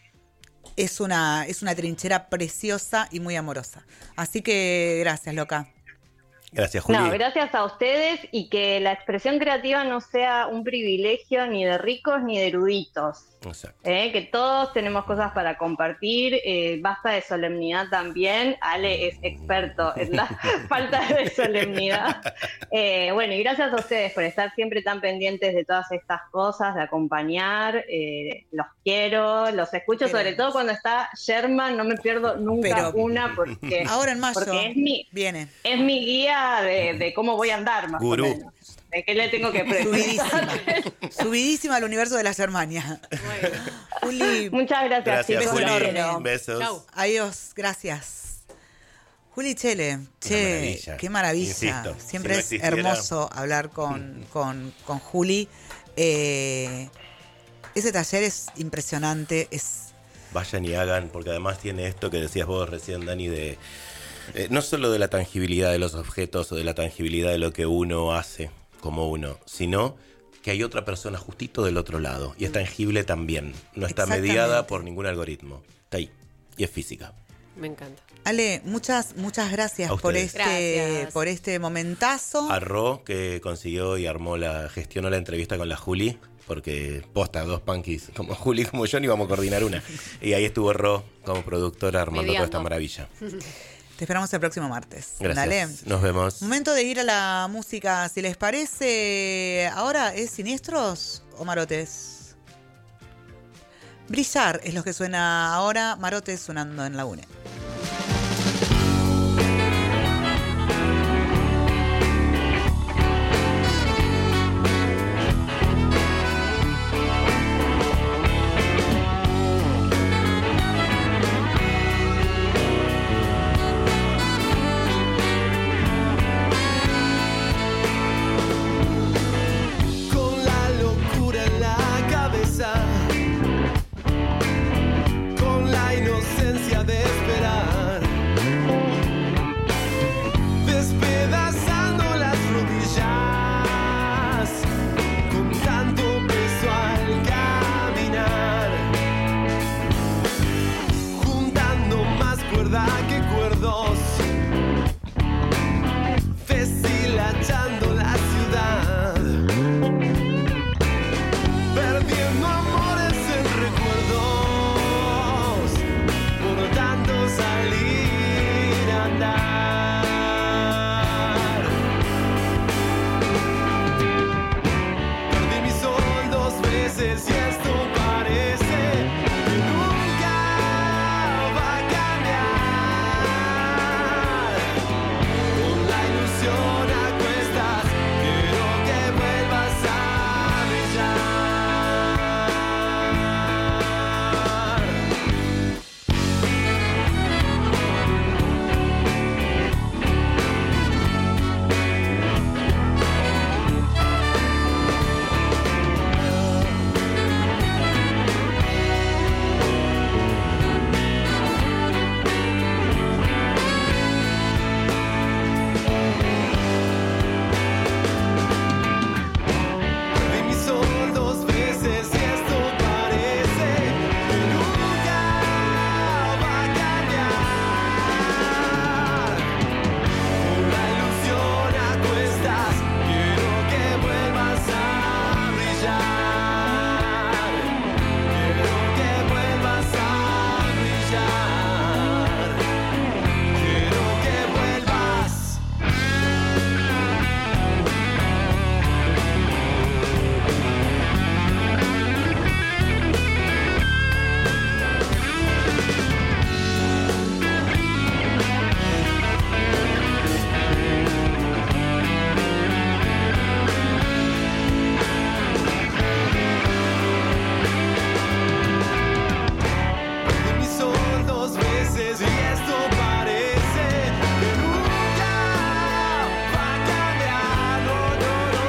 es una trinchera preciosa y muy amorosa. Así que gracias, loca. Gracias, Juli. No, gracias a ustedes, y que la expresión creativa no sea un privilegio ni de ricos ni de eruditos. Exacto. Que todos tenemos cosas para compartir, basta de solemnidad también. Ale es experto en la falta de solemnidad. Bueno, y gracias a ustedes por estar siempre tan pendientes de todas estas cosas, de acompañar. Los quiero, los escucho, sobre Queremos. todo cuando está Sherman, no me pierdo nunca Pero una, porque ahora en mayo porque viene. es mi guía de cómo voy a andar, más Gurú. o menos. De qué le tengo que Subidísima. preguntar. Subidísima al universo de la Germania. Juli, Muchas gracias, Gracias, chicos. Juli. los enorme. quiero. Besos. Chau. adiós, gracias. Juli Chele, maravilla. qué maravilla. Insisto, Siempre si no es existiera- hermoso hablar con Juli. Ese taller es impresionante, Vayan y hagan, porque además tiene esto que decías vos recién, Dani, de no solo de la tangibilidad de los objetos o de la tangibilidad de lo que uno hace como uno, sino que hay otra persona justito del otro lado, y es tangible también, no está Exactamente. mediada por ningún algoritmo, está ahí, y es física. Me encanta. Ale, muchas gracias A por ustedes. Gracias. por este momentazo. A Ro, que consiguió y gestionó la entrevista con la Juli, porque posta, 2 punkis como Juli como yo, ni íbamos a coordinar una. Y ahí estuvo Ro como productora armando toda esta Mediando. maravilla. Te esperamos el próximo martes. Gracias. Dale. Nos vemos. Momento de ir a la música, si les parece. ¿Ahora es Siniestros o Marotes? Brillar es lo que suena ahora. Marotes sonando en la UNE. Con la locura en la cabeza, con la inocencia de esperar, despedazando las rodillas, con tanto peso al caminar, juntando más cuerda que cuerdos, deshilachando la ciudad, perdiendo amores en recuerdos, por tanto salir a andar. Perdí mi sol 2 veces y esto parece que nunca va a cambiar. Con la ilusión a cuestas, quiero que vuelvas a brillar. Perdí mi sol 2 veces y esto parece que nunca va a cambiar. Con la ilusión a cuestas, quiero que vuelvas a brillar. Quiero que vuelvas a brillar. Quiero que vuelvas. Perdí mi sol 2 veces y esto parece que nunca va a cambiar. No, no, no.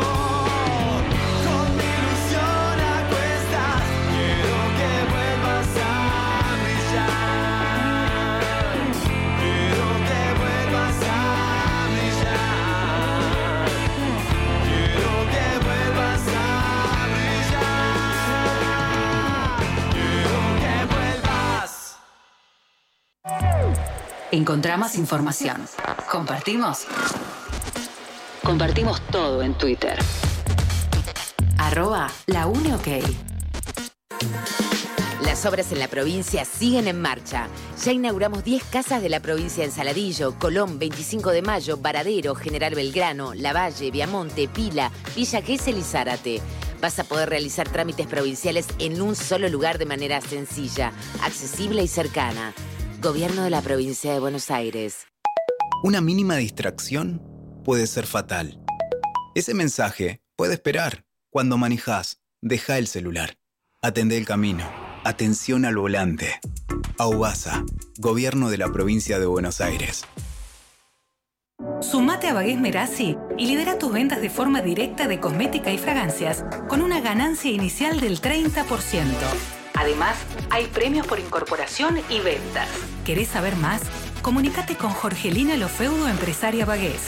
Con mi ilusión a cuestas, quiero que vuelvas a brillar. Quiero que vuelvas a brillar. Quiero que vuelvas a brillar. Quiero que vuelvas. Encontramos información. Compartimos. Compartimos todo en Twitter. @laUneOK. Las obras en la provincia siguen en marcha. Ya inauguramos 10 casas de la provincia en Saladillo, Colón, 25 de Mayo, Varadero, General Belgrano, Lavalle, Viamonte, Pila, Villa Gesell y Zárate. Vas a poder realizar trámites provinciales en un solo lugar de manera sencilla, accesible y cercana. Gobierno de la Provincia de Buenos Aires. Una mínima distracción puede ser fatal. Ese mensaje puede esperar. Cuando manejás, deja el celular. Atendé el camino. Atención al volante. AUBASA, Gobierno de la Provincia de Buenos Aires. Sumate a Bagués Merazzi y lidera tus ventas de forma directa de cosmética y fragancias con una ganancia inicial del 30%. Además, hay premios por incorporación y ventas. ¿Querés saber más? Comunícate con Jorgelina Lofeudo, empresaria Bagués.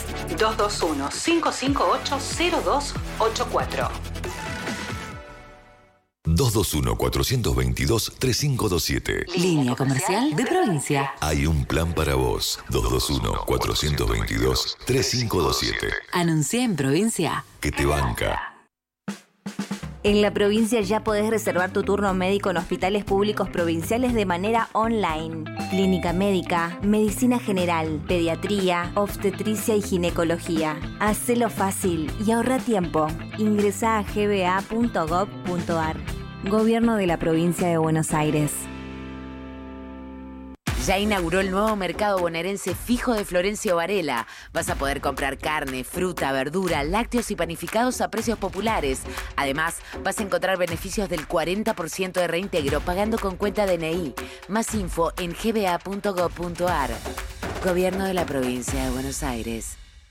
221-558-0284. 221-422-3527. Línea comercial de provincia. Hay un plan para vos. 221-422-3527. Anuncia en provincia. Que te banca. En la provincia ya podés reservar tu turno médico en hospitales públicos provinciales de manera online. Clínica médica, medicina general, pediatría, obstetricia y ginecología. Hacelo fácil y ahorra tiempo. Ingresá a gba.gov.ar. Gobierno de la Provincia de Buenos Aires. Ya inauguró el nuevo mercado bonaerense fijo de Florencio Varela. Vas a poder comprar carne, fruta, verdura, lácteos y panificados a precios populares. Además, vas a encontrar beneficios del 40% de reintegro pagando con cuenta DNI. Más info en gba.gov.ar. Gobierno de la Provincia de Buenos Aires.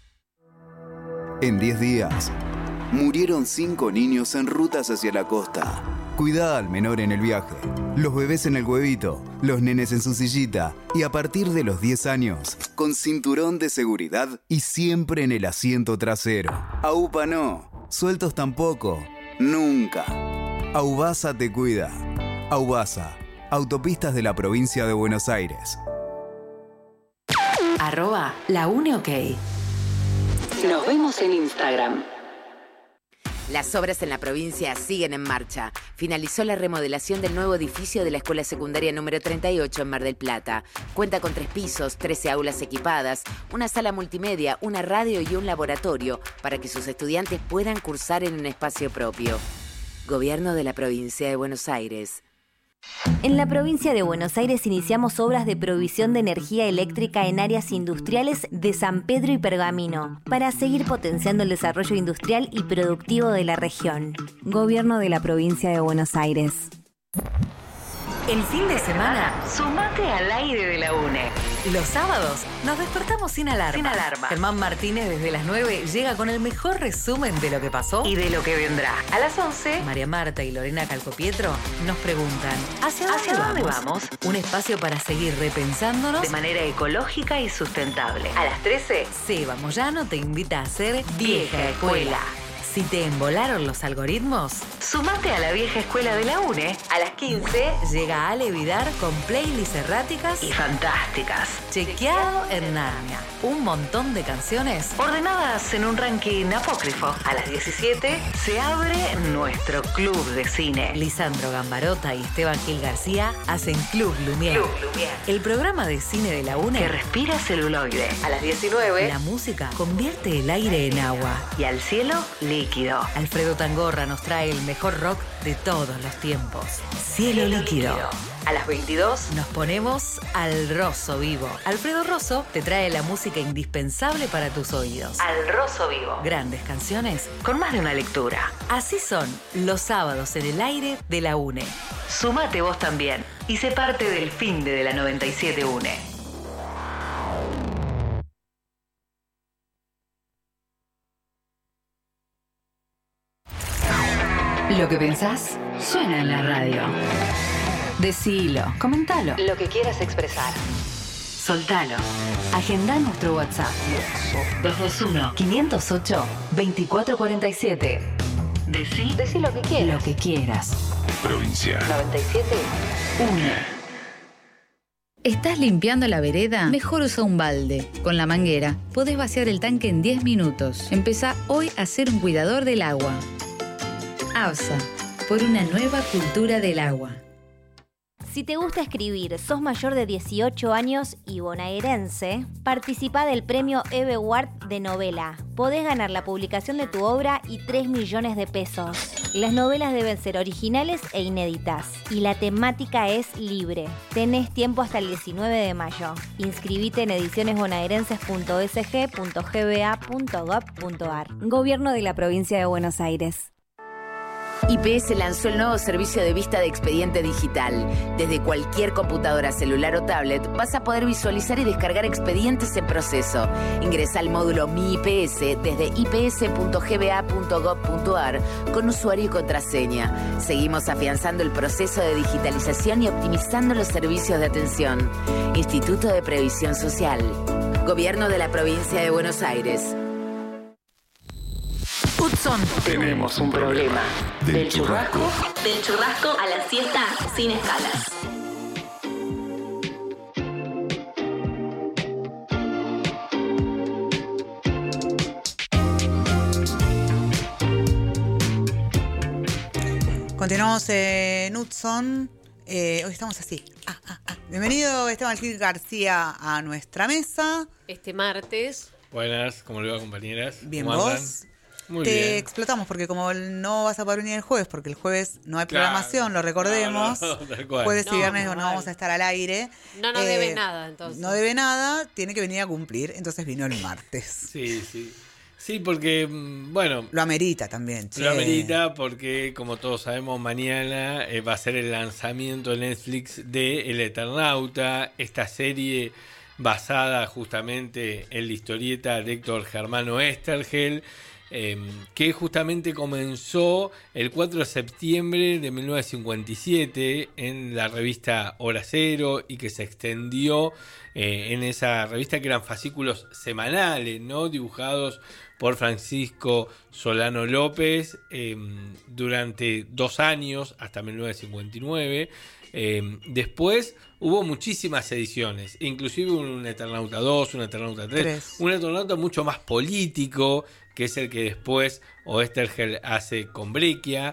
En 10 días, murieron 5 niños en rutas hacia la costa. Cuidá al menor en el viaje, los bebés en el huevito, los nenes en su sillita y a partir de los 10 años, con cinturón de seguridad y siempre en el asiento trasero. AUPA no, sueltos tampoco, nunca. Aubasa te cuida. Aubasa, Autopistas de la Provincia de Buenos Aires. @laUneOK. Nos vemos en Instagram. Las obras en la provincia siguen en marcha. Finalizó la remodelación del nuevo edificio de la Escuela Secundaria número 38 en Mar del Plata. Cuenta con 3 pisos, 13 aulas equipadas, una sala multimedia, una radio y un laboratorio para que sus estudiantes puedan cursar en un espacio propio. Gobierno de la Provincia de Buenos Aires. En la provincia de Buenos Aires iniciamos obras de provisión de energía eléctrica en áreas industriales de San Pedro y Pergamino, para seguir potenciando el desarrollo industrial y productivo de la región. Gobierno de la Provincia de Buenos Aires. El fin de semana, sumate al aire de la UNE. Los sábados nos despertamos sin alarma. Germán Martínez desde las 9 llega con el mejor resumen de lo que pasó y de lo que vendrá. A las 11, María Marta y Lorena Calcopietro nos preguntan ¿Hacia dónde vamos? Un espacio para seguir repensándonos de manera ecológica y sustentable. A las 13, Seba Moyano te invita a hacer Vieja Escuela. Si te embolaron los algoritmos, sumate a la Vieja Escuela de la UNE. A las 15 llega Ale Vidar con playlists erráticas y fantásticas. Chequeado en Narnia. Un montón de canciones ordenadas en un ranking apócrifo. A las 17 se abre nuestro club de cine. Lisandro Gambarota y Esteban Gil García hacen Club Lumière. El programa de cine de la UNE que respira celuloide. A las 19 la música convierte el aire en agua y al cielo líquido. Alfredo Tangorra nos trae el mejor rock de todos los tiempos. Cielo líquido. A las 22 nos ponemos al Rosso Vivo. Alfredo Rosso te trae la música indispensable para tus oídos. Al Rosso Vivo. Grandes canciones con más de una lectura. Así son los sábados en el aire de la UNE. Sumate vos también y sé parte del fin de la 97 UNE. Lo que pensás suena en la radio. Decilo, comentalo, lo que quieras expresar. Soltalo. Agendá nuestro WhatsApp. 221-508-2447. Decí lo que quieras. Lo que quieras. Provincia 97 UNE. ¿Estás limpiando la vereda? Mejor usa un balde. Con la manguera podés vaciar el tanque en 10 minutos. Empezá hoy a ser un cuidador del agua. ABSA, por una nueva cultura del agua. Si te gusta escribir, sos mayor de 18 años y bonaerense, participá del premio Eve Ward de novela. Podés ganar la publicación de tu obra y 3 millones de pesos. Las novelas deben ser originales e inéditas. Y la temática es libre. Tenés tiempo hasta el 19 de mayo. Inscribite en edicionesbonaerenses.sg.gba.gov.ar. Gobierno de la Provincia de Buenos Aires. IPS lanzó el nuevo servicio de vista de expediente digital. Desde cualquier computadora, celular o tablet vas a poder visualizar y descargar expedientes en proceso. Ingresa al módulo Mi IPS desde ips.gba.gov.ar con usuario y contraseña. Seguimos afianzando el proceso de digitalización y optimizando los servicios de atención. Instituto de Previsión Social. Gobierno de la Provincia de Buenos Aires. Hudson. Tenemos un problema. Del churrasco Del churrasco a la siesta sin escalas. Continuamos en Hudson. Hoy estamos así. Bienvenido Esteban Gil García a nuestra mesa. Este martes. Buenas, ¿cómo le va, compañeras? Bien, ¿Cómo andan? vos. Muy Te bien. explotamos porque como no vas a poder venir el jueves, porque el jueves no hay programación, lo recordemos. No, tal cual. Jueves y No, viernes no mal. vamos a estar al aire. No nos debe nada, entonces. No debe nada, tiene que venir a cumplir, entonces vino el martes. Sí, sí. Sí, porque, bueno... Lo amerita también, che. Lo amerita porque, como todos sabemos, mañana va a ser el lanzamiento en Netflix de El Eternauta, esta serie basada justamente en la historieta de Héctor Germano Estergel, que justamente comenzó el 4 de septiembre de 1957 en la revista Hora Cero y que se extendió en esa revista, que eran fascículos semanales, ¿no? Dibujados por Francisco Solano López durante 2 años hasta 1959. Después hubo muchísimas ediciones, inclusive un Eternauta 2, un Eternauta 3, un Eternauta mucho más político, que es el que después Oestergel hace con Breccia,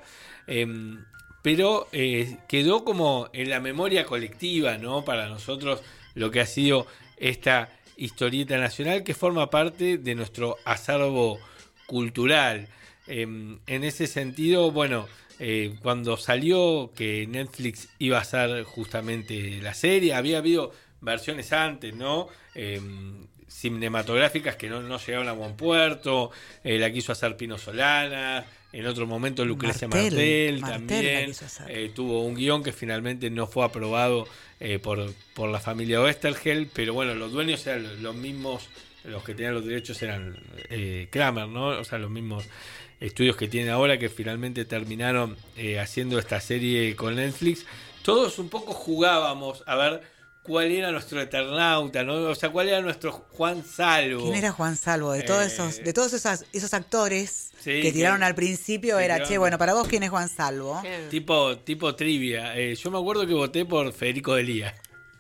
pero quedó como en la memoria colectiva, ¿no? Para nosotros lo que ha sido esta historieta nacional, que forma parte de nuestro acervo cultural. En ese sentido, bueno, cuando salió que Netflix iba a hacer justamente la serie, había habido versiones antes, ¿no? Cinematográficas que no llegaron a buen puerto. La quiso hacer Pino Solanas, en otro momento Lucrecia Martel también tuvo un guión que finalmente no fue aprobado por la familia Oestergel, pero bueno, los dueños eran los mismos, los que tenían los derechos eran Kramer, ¿no? O sea, los mismos estudios que tienen ahora, que finalmente terminaron haciendo esta serie con Netflix. Todos un poco jugábamos a ver cuál era nuestro Eternauta, ¿no? O sea, cuál era nuestro Juan Salvo. ¿Quién era Juan Salvo? De todos esos actores sí, que tiraron al principio, era, tiraron. che, bueno, para vos, ¿quién es Juan Salvo? Tipo trivia. Yo me acuerdo que voté por Federico Delía.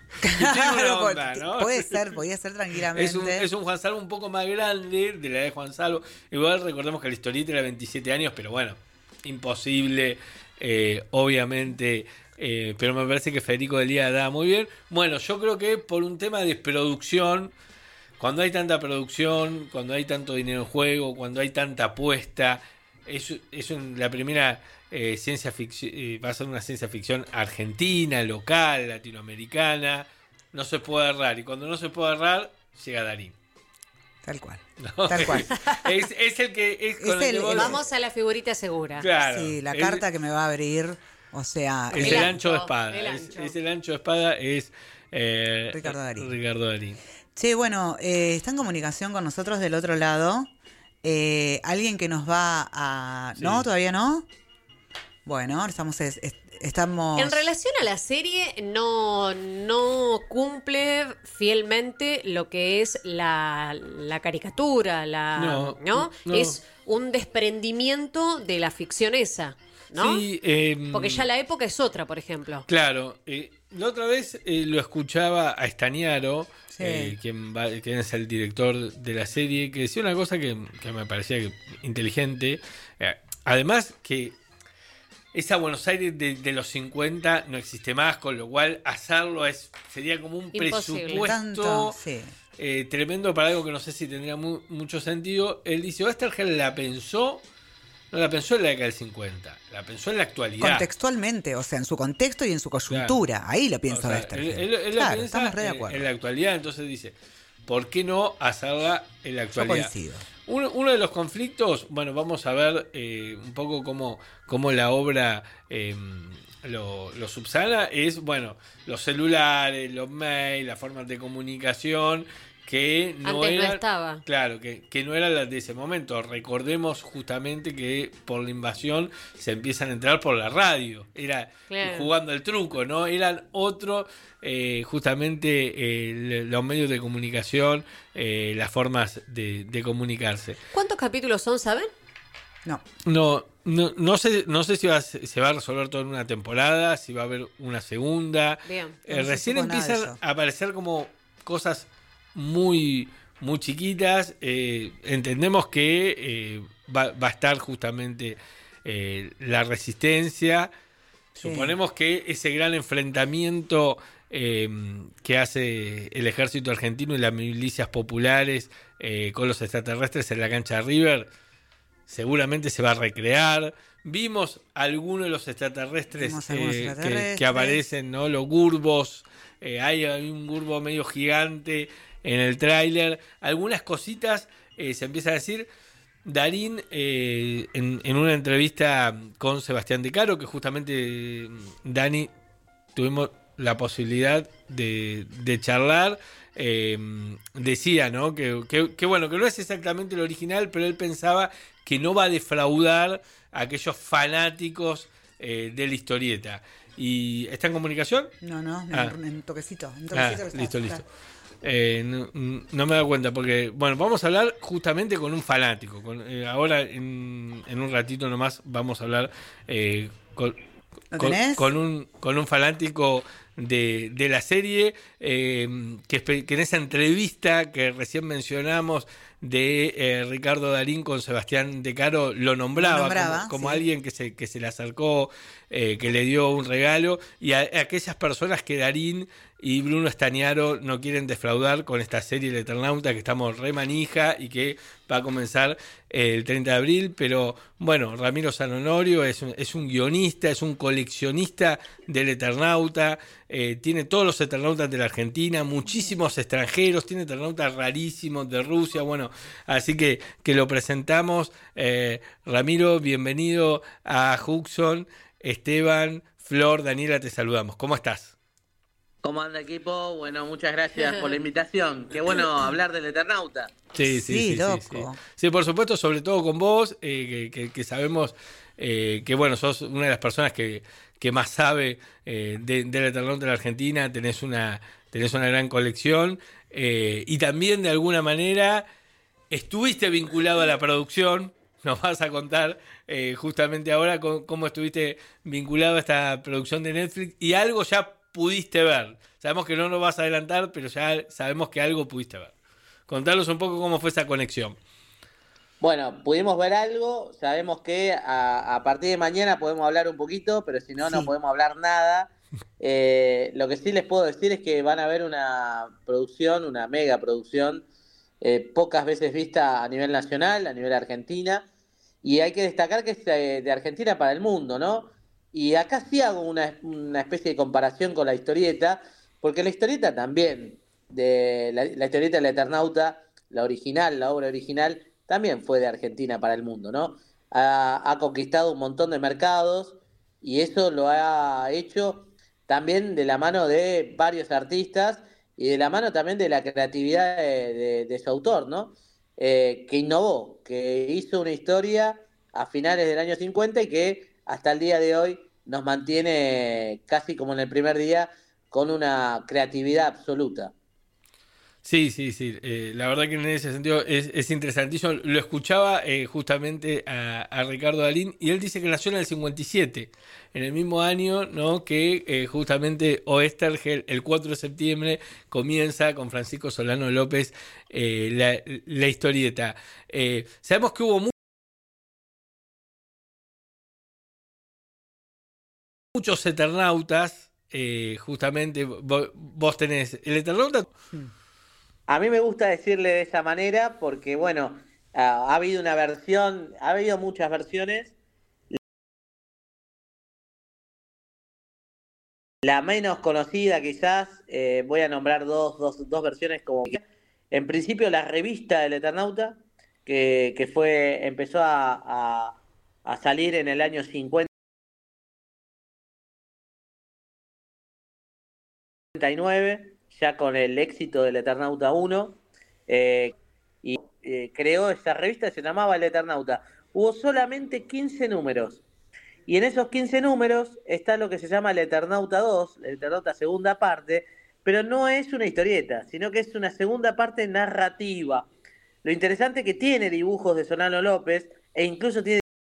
¿No? Podía ser tranquilamente. Es un Juan Salvo un poco más grande de la edad de Juan Salvo. Igual recordemos que la historieta era 27 años, pero bueno, imposible, obviamente. Pero me parece que Federico Delía da muy bien. Bueno, yo creo que por un tema de producción, cuando hay tanta producción, cuando hay tanto dinero en juego, cuando hay tanta apuesta, la primera ciencia ficción, va a ser una ciencia ficción argentina, local, latinoamericana. No se puede errar, y cuando no se puede errar, llega Darín. Tal cual. ¿No? Tal cual. es el que Vamos a la figurita segura. Claro. Sí, la carta que me va a abrir, o sea... Es el ancho de espada. Es el ancho de espada, es Ricardo Darín. Che, bueno, está en comunicación con nosotros del otro lado. Alguien que nos va a... Sí. ¿No? ¿Todavía no? Bueno, estamos... En relación a la serie, no cumple fielmente lo que es la caricatura, ¿no? Es un desprendimiento de la ficción esa, ¿no? Sí, porque ya la época es otra, por ejemplo. Claro. La otra vez lo escuchaba a Stagnaro, quien es el director de la serie, que decía una cosa que me parecía inteligente. Además que esa Buenos Aires de los 50 no existe más, con lo cual hacerlo sería como un imposible. Presupuesto tremendo para algo que no sé si tendría mucho sentido. Él dice, Oestergel no la pensó en la década del 50, la pensó en la actualidad. Contextualmente, o sea, en su contexto y en su coyuntura. Claro. Ahí la piensa Oestergel. Él la piensa estamos re de acuerdo. En la actualidad, entonces dice, ¿por qué no hacerla en la actualidad? Yo coincido. Uno de los conflictos, bueno, vamos a ver un poco cómo la obra lo subsana, es, bueno, los celulares, los mails, las formas de comunicación que no antes eran, no estaba. Claro, que no eran las de ese momento. Recordemos justamente que por la invasión se empiezan a entrar por la radio. Era jugando el truco, ¿no? Eran otro, justamente los medios de comunicación, las formas de comunicarse. ¿Cuántos capítulos son, saben? No sé si se va a resolver todo en una temporada, si va a haber una segunda. Bien. Recién empiezan a aparecer como cosas muy, muy chiquitas. Entendemos que va a estar justamente la resistencia. Sí. Suponemos que ese gran enfrentamiento que hace el ejército argentino y las milicias populares con los extraterrestres en la cancha de River seguramente se va a recrear. Vimos algunos de los extraterrestres, que aparecen, ¿no? Los Gurbos. Hay un Gurbo medio gigante en el tráiler. Algunas cositas se empiezan a decir. Darín, en una entrevista con Sebastián De Caro, que justamente Dani tuvimos la posibilidad de charlar, decía, ¿no? que bueno, que no es exactamente lo original, pero él pensaba que no va a defraudar a aquellos fanáticos de la historieta. ¿Y está en comunicación? No, en toquecito. Listo. No me da cuenta porque, bueno, vamos a hablar justamente con un fanático. Ahora, en un ratito nomás, vamos a hablar con un fanático de la serie, que en esa entrevista que recién mencionamos de Ricardo Darín con Sebastián De Caro lo nombraba como sí. Alguien que se le acercó, que le dio un regalo, y a aquellas personas que Darín y Bruno Estañaro no quieren defraudar con esta serie El Eternauta, que estamos re manija y que va a comenzar el 30 de abril. Pero bueno, Ramiro Sanonorio es un guionista, es un coleccionista del Eternauta, tiene todos los Eternautas de la Argentina, muchísimos extranjeros, tiene Eternautas rarísimos de Rusia. Bueno, así que lo presentamos. Ramiro, bienvenido a Hudson. Esteban, Flor, Daniela, te saludamos. ¿Cómo estás? ¿Cómo anda, equipo? Bueno, muchas gracias por la invitación. Qué bueno hablar del Eternauta. Sí, loco. Sí, por supuesto, sobre todo con vos, que sabemos que, bueno, sos una de las personas que más sabe del Eternauta de la Argentina. Tenés una gran colección, y también, de alguna manera, estuviste vinculado a la producción. Nos vas a contar justamente ahora cómo estuviste vinculado a esta producción de Netflix, y algo ya pudiste ver. Sabemos que no nos vas a adelantar, pero ya sabemos que algo pudiste ver. Contanos un poco cómo fue esa conexión. Bueno, pudimos ver algo. Sabemos que a partir de mañana podemos hablar un poquito, pero si no, no podemos hablar nada. Lo que sí les puedo decir es que van a ver una producción, una mega producción, pocas veces vista a nivel nacional, a nivel Argentina. Y hay que destacar que es de Argentina para el mundo, ¿no? Y acá sí hago una especie de comparación con la historieta, porque la historieta también, la historieta del Eternauta, la original, la obra original, también fue de Argentina para el mundo, ¿no? Ha conquistado un montón de mercados, y eso lo ha hecho también de la mano de varios artistas y de la mano también de la creatividad de su autor, ¿no? Que innovó, que hizo una historia a finales del año 50 y que hasta el día de hoy nos mantiene casi como en el primer día, con una creatividad absoluta. Sí. La verdad que en ese sentido es interesantísimo. Lo escuchaba justamente a Ricardo Darín, y él dice que nació en el 57, en el mismo año, ¿no? Que justamente Oestergel, el 4 de septiembre, comienza con Francisco Solano López la historieta. Sabemos que hubo muchos Eternautas. Justamente vos tenés el Eternauta. A mí me gusta decirle de esa manera porque, bueno, ha habido una versión, ha habido muchas versiones. La menos conocida quizás, voy a nombrar dos versiones como... En principio, la revista del Eternauta, que empezó a salir en el año 50. 59, ya con el éxito del Eternauta 1, y creó esa revista, se llamaba El Eternauta. Hubo solamente 15 números, y en esos 15 números está lo que se llama El Eternauta 2, El Eternauta segunda parte, pero no es una historieta, sino que es una segunda parte narrativa. Lo interesante es que tiene dibujos de Solano López, e incluso tiene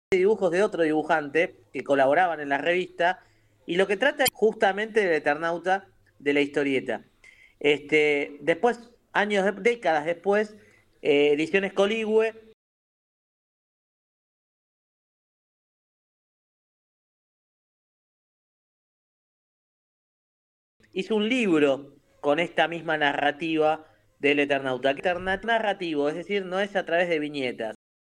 dibujos de otro dibujante que colaboraban en la revista, y lo que trata es justamente del Eternauta de la historieta. Después, décadas después, Ediciones Coligüe hizo un libro con esta misma narrativa del Eternauta, que es narrativo, es decir, no es a través de viñetas.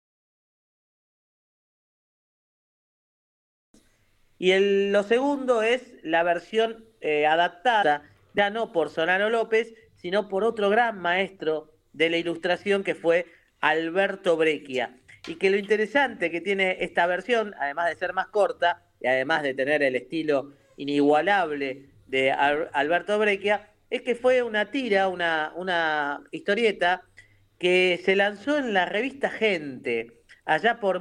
Y lo segundo es la versión adaptada, ya no por Solano López, sino por otro gran maestro de la ilustración que fue Alberto Breccia. Y que lo interesante que tiene esta versión, además de ser más corta y además de tener el estilo inigualable de Alberto Breccia, es que fue una tira, una historieta que se lanzó en la revista Gente, allá por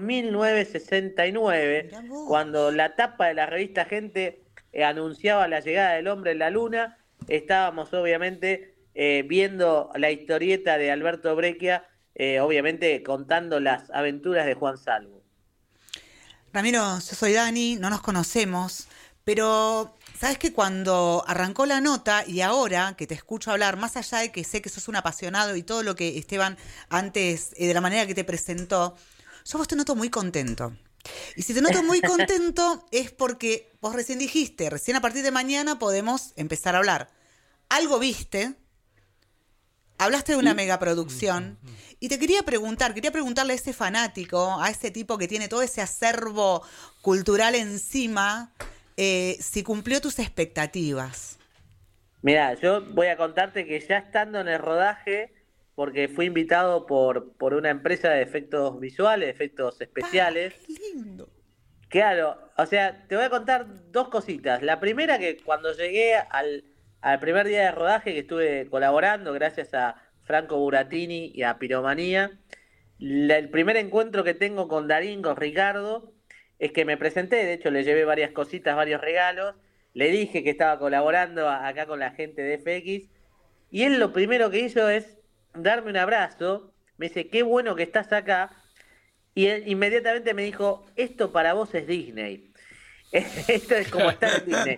1969, cuando la tapa de la revista Gente anunciaba la llegada del hombre en la luna. Estábamos obviamente viendo la historieta de Alberto Breccia, obviamente contando las aventuras de Juan Salvo. Ramiro, yo soy Dani, no nos conocemos, pero sabes que cuando arrancó la nota y ahora que te escucho hablar, más allá de que sé que sos un apasionado y todo lo que Esteban antes, de la manera que te presentó, yo vos te noto muy contento. Y si te noto muy contento es porque vos recién dijiste, recién a partir de mañana podemos empezar a hablar. Algo viste, hablaste de una megaproducción y te quería preguntarle a ese fanático, a ese tipo que tiene todo ese acervo cultural encima, si cumplió tus expectativas. Mirá, yo voy a contarte que ya estando en el rodaje, porque fui invitado por una empresa de efectos visuales, efectos especiales. ¡Qué lindo! Claro, o sea, te voy a contar dos cositas. La primera, que cuando llegué al primer día de rodaje, que estuve colaborando gracias a Franco Buratini y a Piromanía, el primer encuentro que tengo con Darín, con Ricardo, es que me presenté. De hecho le llevé varias cositas, varios regalos, le dije que estaba colaborando acá con la gente de FX, y él lo primero que hizo es darme un abrazo, me dice, qué bueno que estás acá, y él inmediatamente me dijo, esto para vos es Disney. Esto es como estar en Disney.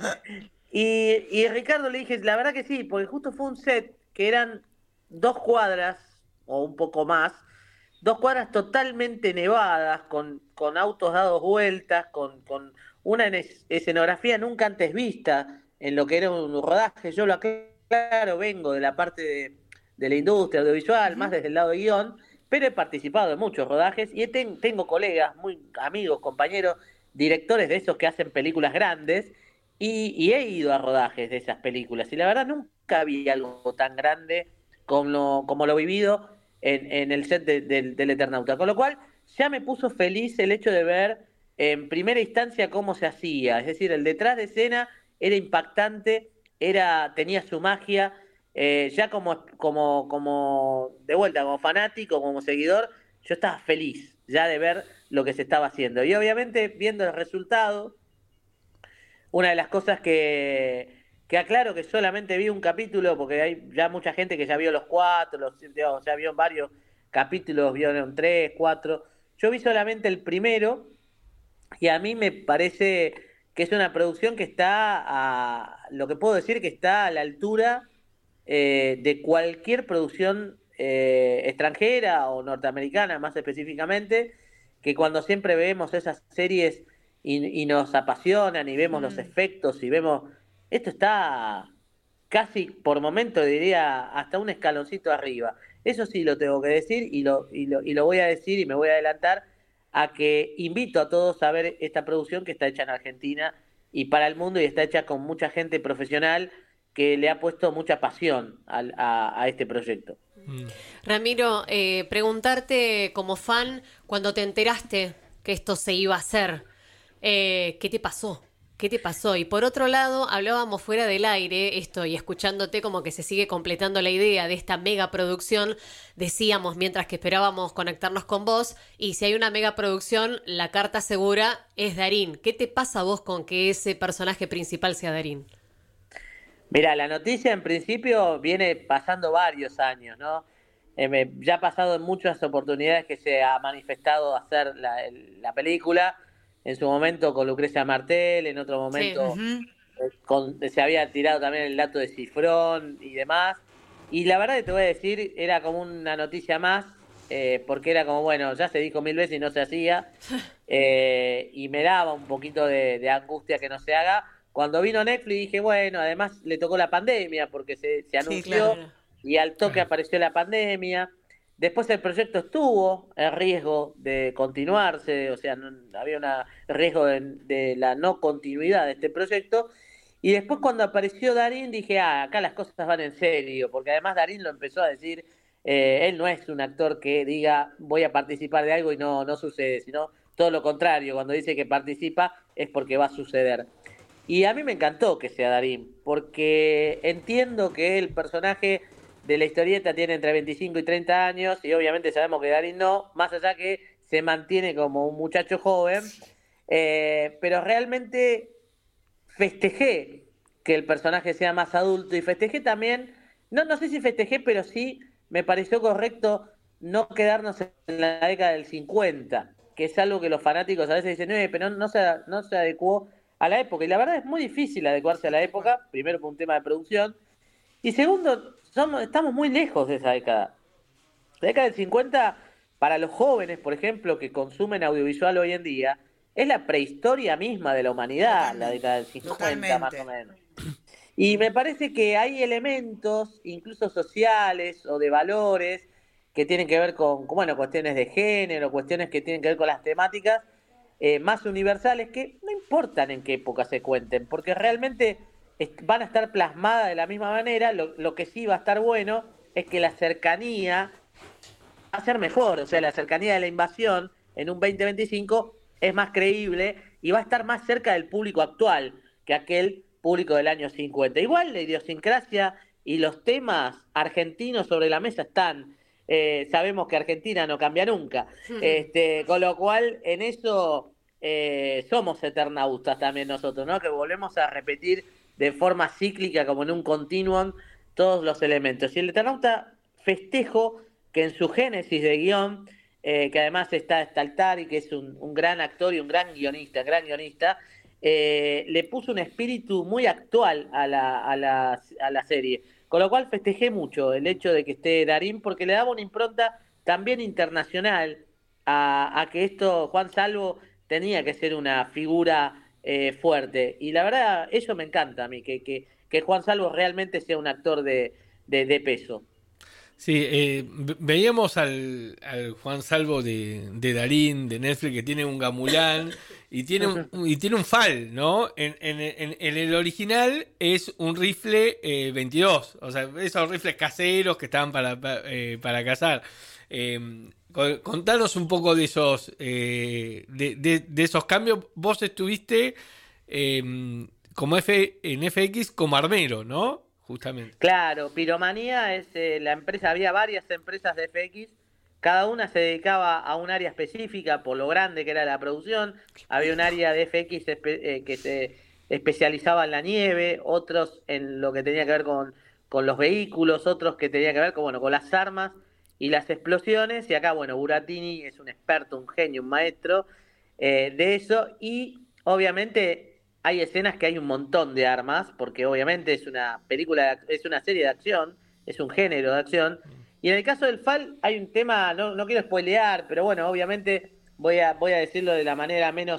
Y Ricardo le dije, la verdad que sí, porque justo fue un set que eran 2 cuadras, o un poco más, 2 cuadras totalmente nevadas, con autos dados vueltas, con una escenografía nunca antes vista en lo que era un rodaje. Yo lo aclaro, vengo de la parte de la industria audiovisual, más desde el lado de guión, pero he participado en muchos rodajes y tengo colegas, muy amigos, compañeros, directores de esos que hacen películas grandes, y he ido a rodajes de esas películas, y la verdad nunca vi algo tan grande como lo vivido en el set del Eternauta, con lo cual ya me puso feliz el hecho de ver en primera instancia cómo se hacía, es decir, el detrás de escena era impactante, tenía su magia. Ya como de vuelta, como fanático, como seguidor, yo estaba feliz ya de ver lo que se estaba haciendo. Y obviamente viendo el resultado, una de las cosas que aclaro, que solamente vi un capítulo, porque hay ya mucha gente que ya vio los 4, ya vio varios capítulos, vieron 3, 4. Yo vi solamente el primero, y a mí me parece que es una producción que está lo que puedo decir que está a la altura de cualquier producción extranjera o norteamericana, más específicamente, que cuando siempre vemos esas series y nos apasionan y vemos los efectos y vemos, esto está casi por momento diría hasta un escaloncito arriba. Eso sí lo tengo que decir y lo voy a decir, y me voy a adelantar a que invito a todos a ver esta producción que está hecha en Argentina y para el mundo, y está hecha con mucha gente profesional que le ha puesto mucha pasión a este proyecto. Ramiro, preguntarte como fan, cuando te enteraste que esto se iba a hacer, ¿qué te pasó? ¿Qué te pasó? Y por otro lado, hablábamos fuera del aire, y escuchándote como que se sigue completando la idea de esta megaproducción, decíamos mientras que esperábamos conectarnos con vos, y si hay una megaproducción, la carta segura es Darín. ¿Qué te pasa a vos con que ese personaje principal sea Darín? Mira, la noticia en principio viene pasando varios años, ¿no? Ya ha pasado en muchas oportunidades que se ha manifestado hacer la película. En su momento con Lucrecia Martel, en otro momento se había tirado también el dato de Cifrón y demás. Y la verdad que te voy a decir, era como una noticia más, porque era como, bueno, ya se dijo 1000 veces y no se hacía. Y me daba un poquito de angustia que no se haga. Cuando vino Netflix dije, bueno, además le tocó la pandemia, porque se anunció, claro. y al toque apareció la pandemia. Después el proyecto estuvo en riesgo de continuarse, o sea, había un riesgo de la no continuidad de este proyecto. Y después cuando apareció Darín dije, acá las cosas van en serio, porque además Darín lo empezó a decir, él no es un actor que diga voy a participar de algo y no sucede, sino todo lo contrario, cuando dice que participa es porque va a suceder. Y a mí me encantó que sea Darín, porque entiendo que el personaje de la historieta tiene entre 25 y 30 años, y obviamente sabemos que Darín no, más allá que se mantiene como un muchacho joven, pero realmente festejé que el personaje sea más adulto, y festejé también, no sé si festejé, pero sí me pareció correcto no quedarnos en la década del 50, que es algo que los fanáticos a veces dicen, pero no se adecuó a la época, y la verdad es muy difícil adecuarse a la época, primero por un tema de producción, y segundo, estamos muy lejos de esa década. La década del 50, para los jóvenes, por ejemplo, que consumen audiovisual hoy en día, es la prehistoria misma de la humanidad, la década del 50 más o menos. Y me parece que hay elementos, incluso sociales o de valores, que tienen que ver con cuestiones de género, cuestiones que tienen que ver con las temáticas más universales, que no importan en qué época se cuenten, porque realmente van a estar plasmadas de la misma manera. Lo que sí va a estar bueno es que la cercanía va a ser mejor, o sea, la cercanía de la invasión en un 2025 es más creíble y va a estar más cerca del público actual que aquel público del año 50. Igual la idiosincrasia y los temas argentinos sobre la mesa están. Sabemos que Argentina no cambia nunca, con lo cual en eso somos eternautas también nosotros, ¿no? Que volvemos a repetir de forma cíclica, como en un continuum, todos los elementos. Y el Eternauta festejo que en su génesis de guión, que además está Staltari, que es un gran actor y un gran guionista, le puso un espíritu muy actual a la serie. Con lo cual festejé mucho el hecho de que esté Darín, porque le daba una impronta también internacional a que Juan Salvo tenía que ser una figura fuerte. Y la verdad, eso me encanta a mí, que Juan Salvo realmente sea un actor de peso. Sí, veíamos al Juan Salvo de Darín, de Netflix, que tiene un gamulán y tiene un FAL, ¿no? En el original es un rifle 22, o sea, esos rifles caseros que estaban para cazar. Contanos un poco de esos de esos cambios. Vos estuviste en FX como armero, ¿no? Justamente. Claro, Piromanía es la empresa, había varias empresas de FX, cada una se dedicaba a un área específica por lo grande que era la producción. Había un área de FX que se especializaba en la nieve, otros en lo que tenía que ver con los vehículos, otros que tenía que ver con las armas y las explosiones. Y acá, Buratini es un experto, un genio, un maestro de eso. Y obviamente hay escenas que hay un montón de armas, porque obviamente es una serie de acción, es un género de acción. Y en el caso del FAL hay un tema, no quiero spoilear, pero obviamente voy a decirlo de la manera menos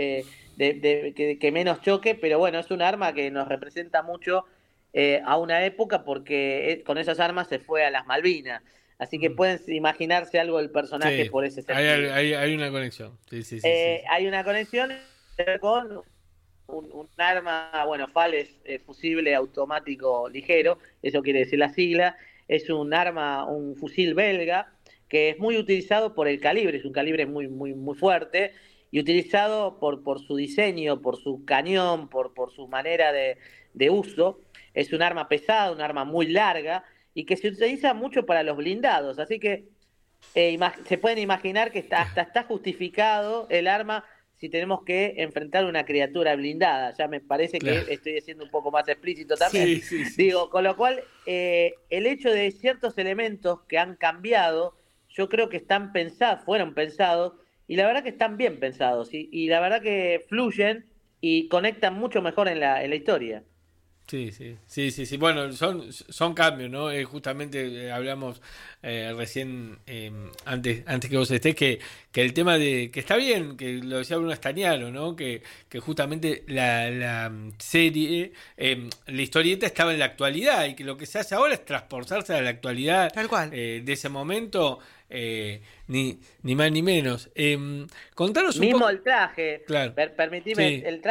que menos choque, pero es un arma que nos representa mucho a una época, porque con esas armas se fue a las Malvinas. Así que pueden imaginarse algo del personaje por ese sentido. Hay una conexión. Sí. Hay una conexión con un arma, FAL es fusible automático ligero, eso quiere decir la sigla. Es un arma, un fusil belga, que es muy utilizado por el calibre, es un calibre muy, muy, muy fuerte, y utilizado por su diseño, por su cañón, por su manera de uso. Es un arma pesada, un arma muy larga, y que se utiliza mucho para los blindados, así que se pueden imaginar que hasta está justificado el arma si tenemos que enfrentar una criatura blindada. Ya me parece que estoy siendo un poco más explícito también. Sí. Digo, con lo cual, el hecho de ciertos elementos que han cambiado, yo creo que están fueron pensados, y la verdad que están bien pensados, y la verdad que fluyen y conectan mucho mejor en la historia. Sí. Bueno, son cambios, ¿no? Justamente hablamos recién, antes que vos estés, que el tema de que está bien, que lo decía Bruno Stagnaro, ¿no? Que justamente la serie, la historieta estaba en la actualidad, y que lo que se hace ahora es transportarse a la actualidad. Tal cual. De ese momento, ni más ni menos. Contanos un mismo poco. El traje. Claro. Permitime, el traje.